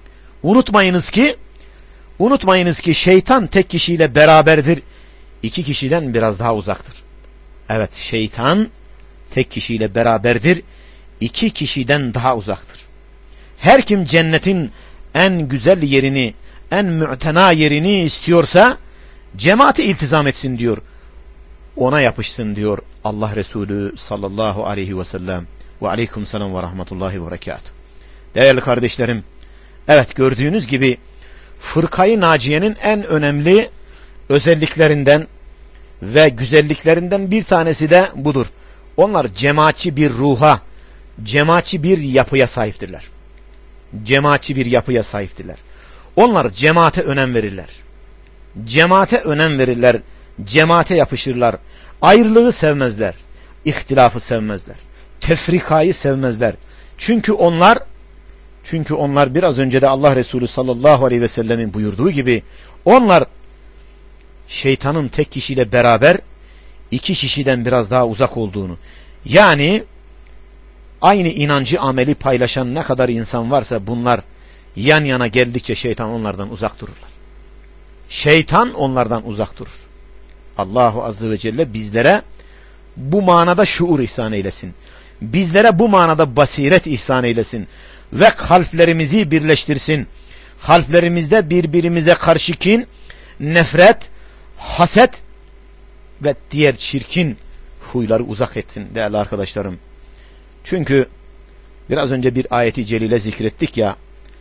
Unutmayınız ki şeytan tek kişiyle beraberdir. İki kişiden biraz daha uzaktır. Evet, şeytan tek kişiyle beraberdir, iki kişiden daha uzaktır. Her kim cennetin en güzel yerini, en mü'tena yerini istiyorsa cemaati iltizam etsin diyor. Ona yapışsın diyor Allah Resulü sallallahu aleyhi ve sellem. Ve aleyküm selam ve rahmetullahi ve berekatuhu. Değerli kardeşlerim, evet, gördüğünüz gibi Fırkayı Naciye'nin en önemli özelliklerinden ve güzelliklerinden bir tanesi de budur. Onlar cemaatçi bir ruha, cemaatçi bir yapıya sahiptirler. Cemaatçi bir yapıya sahiptirler. Onlar cemaate önem verirler. Cemaate önem verirler. Cemaate yapışırlar. Ayrılığı sevmezler. İhtilafı sevmezler. Tefrikayı sevmezler. Çünkü onlar biraz önce de Allah Resulü sallallahu aleyhi ve sellemin buyurduğu gibi onlar şeytanın tek kişiyle beraber iki kişiden biraz daha uzak olduğunu, yani aynı inancı, ameli paylaşan ne kadar insan varsa bunlar yan yana geldikçe şeytan onlardan uzak dururlar. Şeytan onlardan uzak durur. Allahu Azze ve Celle bizlere bu manada şuur ihsan eylesin. Bizlere bu manada basiret ihsan eylesin. Ve kalplerimizi birleştirsin. Kalplerimizde birbirimize karşı kin, nefret, haset ve diğer çirkin huyları uzak etsin değerli arkadaşlarım. Çünkü biraz önce bir ayeti celile zikrettik ya,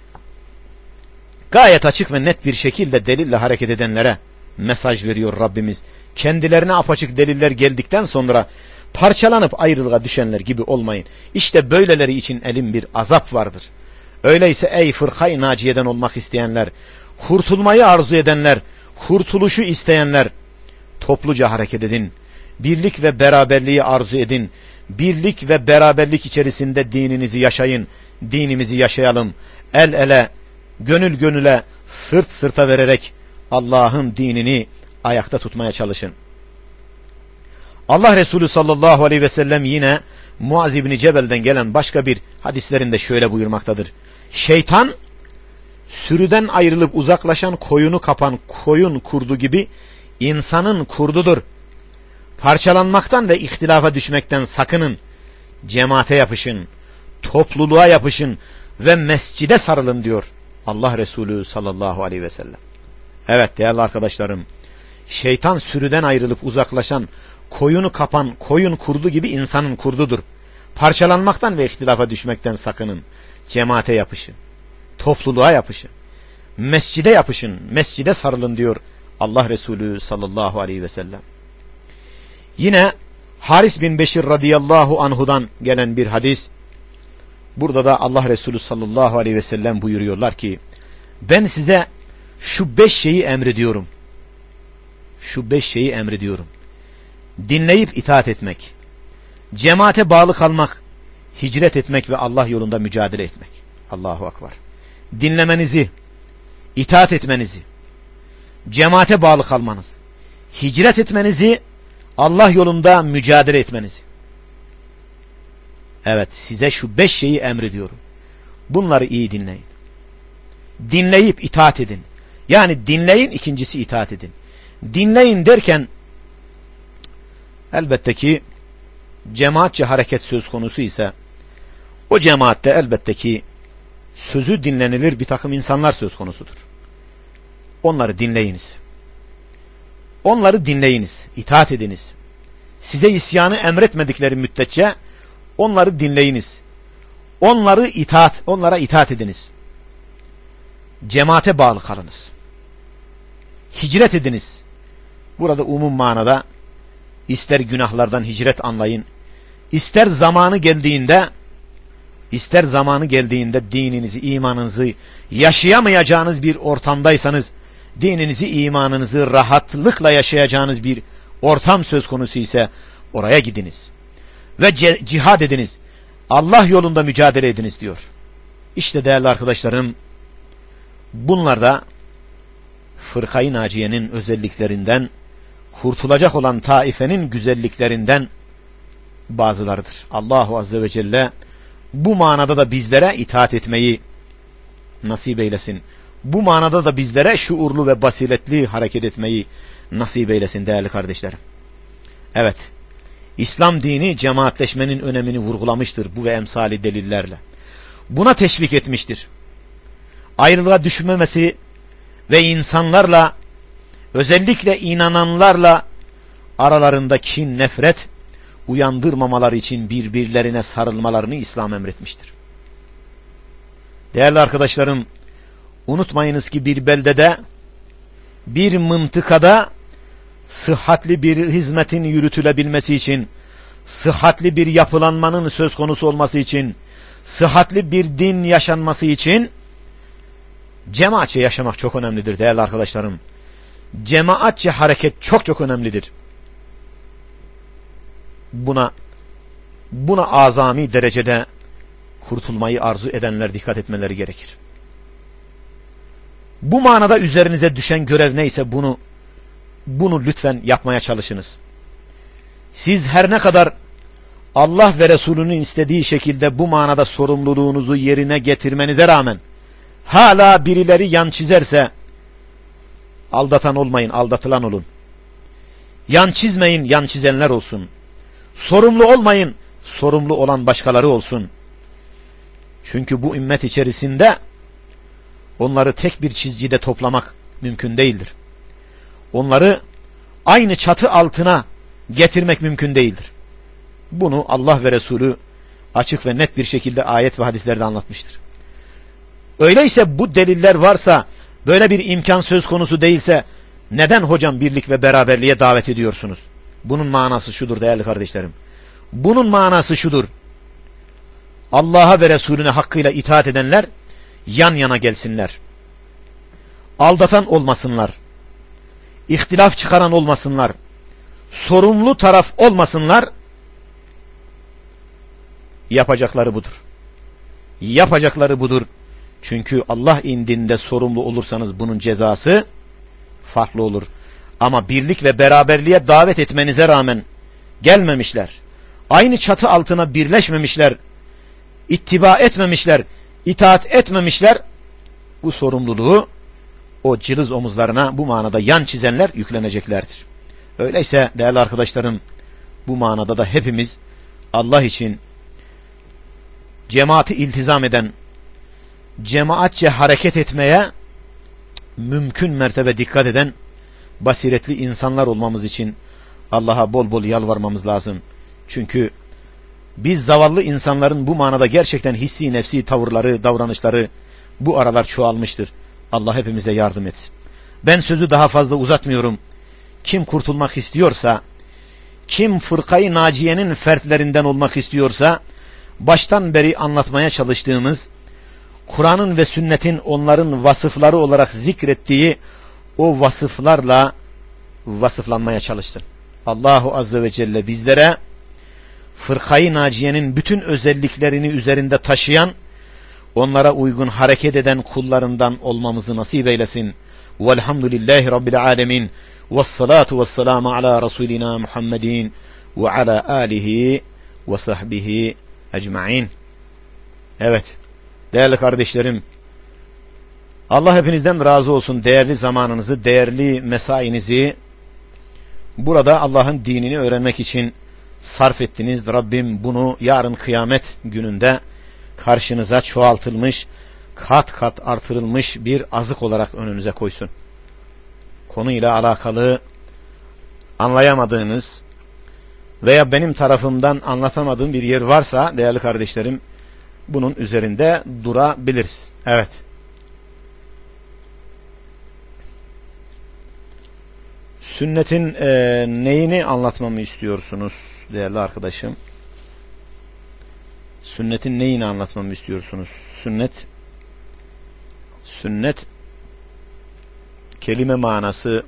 gayet açık ve net bir şekilde delille hareket edenlere mesaj veriyor Rabbimiz. Kendilerine apaçık deliller geldikten sonra parçalanıp ayrılığa düşenler gibi olmayın. İşte böyleleri için elin bir azap vardır. Öyleyse ey Fırkayı Naciye'den olmak isteyenler, kurtulmayı arzu edenler, kurtuluşu isteyenler, topluca hareket edin. Birlik ve beraberliği arzu edin. Birlik ve beraberlik içerisinde dininizi yaşayın. Dinimizi yaşayalım. El ele, gönül gönüle, sırt sırta vererek Allah'ın dinini ayakta tutmaya çalışın. Allah Resulü sallallahu aleyhi ve sellem yine Muaz İbni Cebel'den gelen başka bir hadislerinde şöyle buyurmaktadır. Şeytan sürüden ayrılıp uzaklaşan koyunu kapan koyun kurdu gibi insanın kurdudur. Parçalanmaktan ve ihtilafa düşmekten sakının. Cemaate yapışın, topluluğa yapışın ve mescide sarılın diyor Allah Resulü sallallahu aleyhi ve sellem. Evet değerli arkadaşlarım, şeytan sürüden ayrılıp uzaklaşan koyunu kapan koyun kurdu gibi insanın kurdudur. Parçalanmaktan ve ihtilafa düşmekten sakının. Cemaate yapışın. Topluluğa yapışın. Mescide yapışın. Mescide sarılın diyor Allah Resulü sallallahu aleyhi ve sellem. Yine Haris bin Beşir radıyallahu anhudan gelen bir hadis. Burada da Allah Resulü sallallahu aleyhi ve sellem buyuruyorlar ki, ben size şu 5 şeyi emrediyorum. Şu 5 şeyi emrediyorum. Dinleyip itaat etmek, cemaate bağlı kalmak, hicret etmek ve Allah yolunda mücadele etmek. Allahu Ekber. Dinlemenizi, itaat etmenizi, cemaate bağlı kalmanız, hicret etmenizi, Allah yolunda mücadele etmenizi. Evet, size şu 5 şeyi emrediyorum. Bunları iyi dinleyin. Dinleyip itaat edin. Yani dinleyin, ikincisi itaat edin. Dinleyin derken elbette ki cemaatçe hareket söz konusu ise o cemaatte elbette ki sözü dinlenilir bir takım insanlar söz konusudur. Onları dinleyiniz. Onları dinleyiniz, itaat ediniz. Size isyanı emretmedikleri müddetçe onları dinleyiniz. Onlara itaat ediniz. Cemaate bağlı kalınız. Hicret ediniz. Burada umum manada ister günahlardan hicret anlayın, ister zamanı geldiğinde dininizi, imanınızı yaşayamayacağınız bir ortamdaysanız, dininizi, imanınızı rahatlıkla yaşayacağınız bir ortam söz konusu ise oraya gidiniz. Ve cihad ediniz. Allah yolunda mücadele ediniz diyor. İşte değerli arkadaşlarım, bunlar da Fırkayı Naciye'nin özelliklerinden, kurtulacak olan taifenin güzelliklerinden bazılarıdır. Allahu Azze ve Celle bu manada da bizlere itaat etmeyi nasip eylesin. Bu manada da bizlere şuurlu ve basiretli hareket etmeyi nasip eylesin değerli kardeşlerim. Evet, İslam dini cemaatleşmenin önemini vurgulamıştır bu ve emsali delillerle. Buna teşvik etmiştir. Ayrılığa düşmemesi ve insanlarla, özellikle inananlarla aralarında kin, nefret uyandırmamaları için birbirlerine sarılmalarını İslam emretmiştir. Değerli arkadaşlarım, unutmayınız ki bir beldede, bir mıntıkada sıhhatli bir hizmetin yürütülebilmesi için, sıhhatli bir yapılanmanın söz konusu olması için, sıhhatli bir din yaşanması için cemaatçe yaşamak çok önemlidir değerli arkadaşlarım. Cemaatçe hareket çok çok önemlidir. Buna azami derecede kurtulmayı arzu edenler dikkat etmeleri gerekir. Bu manada üzerinize düşen görev neyse bunu lütfen yapmaya çalışınız. Siz her ne kadar Allah ve Resulünün istediği şekilde bu manada sorumluluğunuzu yerine getirmenize rağmen hala birileri yan çizerse aldatan olmayın, aldatılan olun. Yan çizmeyin, yan çizenler olsun. Sorumlu olmayın, sorumlu olan başkaları olsun. Çünkü bu ümmet içerisinde onları tek bir çizgide toplamak mümkün değildir. Onları aynı çatı altına getirmek mümkün değildir. Bunu Allah ve Resulü açık ve net bir şekilde ayet ve hadislerde anlatmıştır. Öyleyse bu deliller varsa, böyle bir imkan söz konusu değilse neden hocam birlik ve beraberliğe davet ediyorsunuz? Bunun manası şudur değerli kardeşlerim. Bunun manası şudur. Allah'a ve Resulüne hakkıyla itaat edenler yan yana gelsinler. Aldatan olmasınlar. İhtilaf çıkaran olmasınlar. Sorumlu taraf olmasınlar. Yapacakları budur. Yapacakları budur. Çünkü Allah indinde sorumlu olursanız bunun cezası farklı olur. Ama birlik ve beraberliğe davet etmenize rağmen gelmemişler. Aynı çatı altına birleşmemişler. İttiba etmemişler. İtaat etmemişler. Bu sorumluluğu o cılız omuzlarına bu manada yan çizenler yükleneceklerdir. Öyleyse değerli arkadaşlarım, bu manada da hepimiz Allah için cemaati iltizam eden, cemaatçe hareket etmeye mümkün mertebe dikkat eden basiretli insanlar olmamız için Allah'a bol bol yalvarmamız lazım. Çünkü biz zavallı insanların bu manada gerçekten hissi nefsi tavırları, davranışları bu aralar çoğalmıştır. Allah hepimize yardım etsin. Ben sözü daha fazla uzatmıyorum. Kim kurtulmak istiyorsa, kim fırkayı naciyenin fertlerinden olmak istiyorsa, baştan beri anlatmaya çalıştığımız, Kur'an'ın ve sünnetin onların vasıfları olarak zikrettiği o vasıflarla vasıflanmaya çalışsın. Allahu Azze ve Celle bizlere fırkayı naciyenin bütün özelliklerini üzerinde taşıyan, onlara uygun hareket eden kullarından olmamızı nasip eylesin. Velhamdülillahi Rabbil alemin. Vessalatu vesselamu ala Resulina Muhammedin ve ala alihi ve sahbihi ecma'in. Evet, değerli kardeşlerim, Allah hepinizden razı olsun. Değerli zamanınızı, değerli mesainizi burada Allah'ın dinini öğrenmek için sarf ettiniz. Rabbim bunu yarın kıyamet gününde karşınıza çoğaltılmış, kat kat artırılmış bir azık olarak önünüze koysun. Konuyla alakalı anlayamadığınız veya benim tarafımdan anlatamadığım bir yer varsa değerli kardeşlerim, bunun üzerinde durabiliriz. Evet. Sünnetin neyini anlatmamı istiyorsunuz değerli arkadaşım? Sünnetin neyini anlatmamı istiyorsunuz? Sünnet kelime manası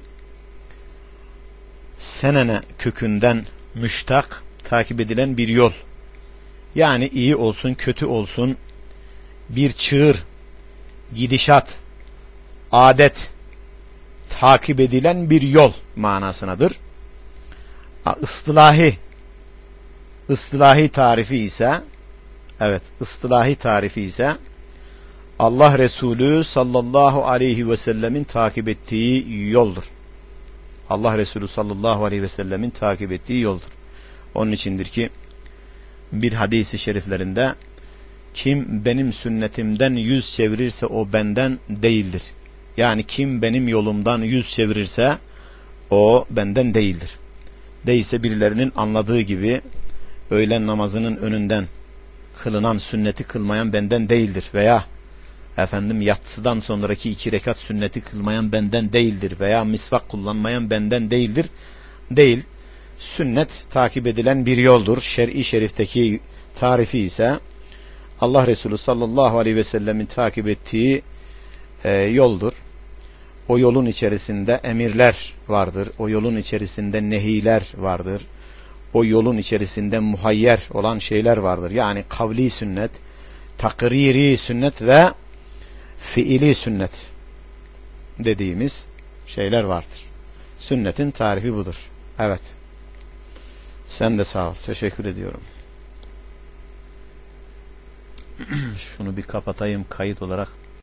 senene kökünden müştak, takip edilen bir yol. Yani iyi olsun, kötü olsun, bir çığır, gidişat, adet, takip edilen bir yol manasınadır. Istilahi tarifi ise Allah Resulü sallallahu aleyhi ve sellemin takip ettiği yoldur. Allah Resulü sallallahu aleyhi ve sellemin takip ettiği yoldur. Onun içindir ki bir hadisi şeriflerinde kim benim sünnetimden yüz çevirirse o benden değildir. Yani kim benim yolumdan yüz çevirirse o benden değildir. Değilse birilerinin anladığı gibi öğlen namazının önünden kılınan sünneti kılmayan benden değildir veya yatsıdan sonraki 2 rekat sünneti kılmayan benden değildir veya misvak kullanmayan benden değildir. Değil. Sünnet takip edilen bir yoldur. Şer'i şerifteki tarifi ise Allah Resulü sallallahu aleyhi ve sellemin takip ettiği yoldur. O yolun içerisinde emirler vardır. O yolun içerisinde nehiler vardır. O yolun içerisinde muhayyer olan şeyler vardır. Yani kavli sünnet, takriri sünnet ve fiili sünnet dediğimiz şeyler vardır. Sünnetin tarifi budur. Evet. Sen de sağ ol. Teşekkür ediyorum. Şunu bir kapatayım kayıt olarak.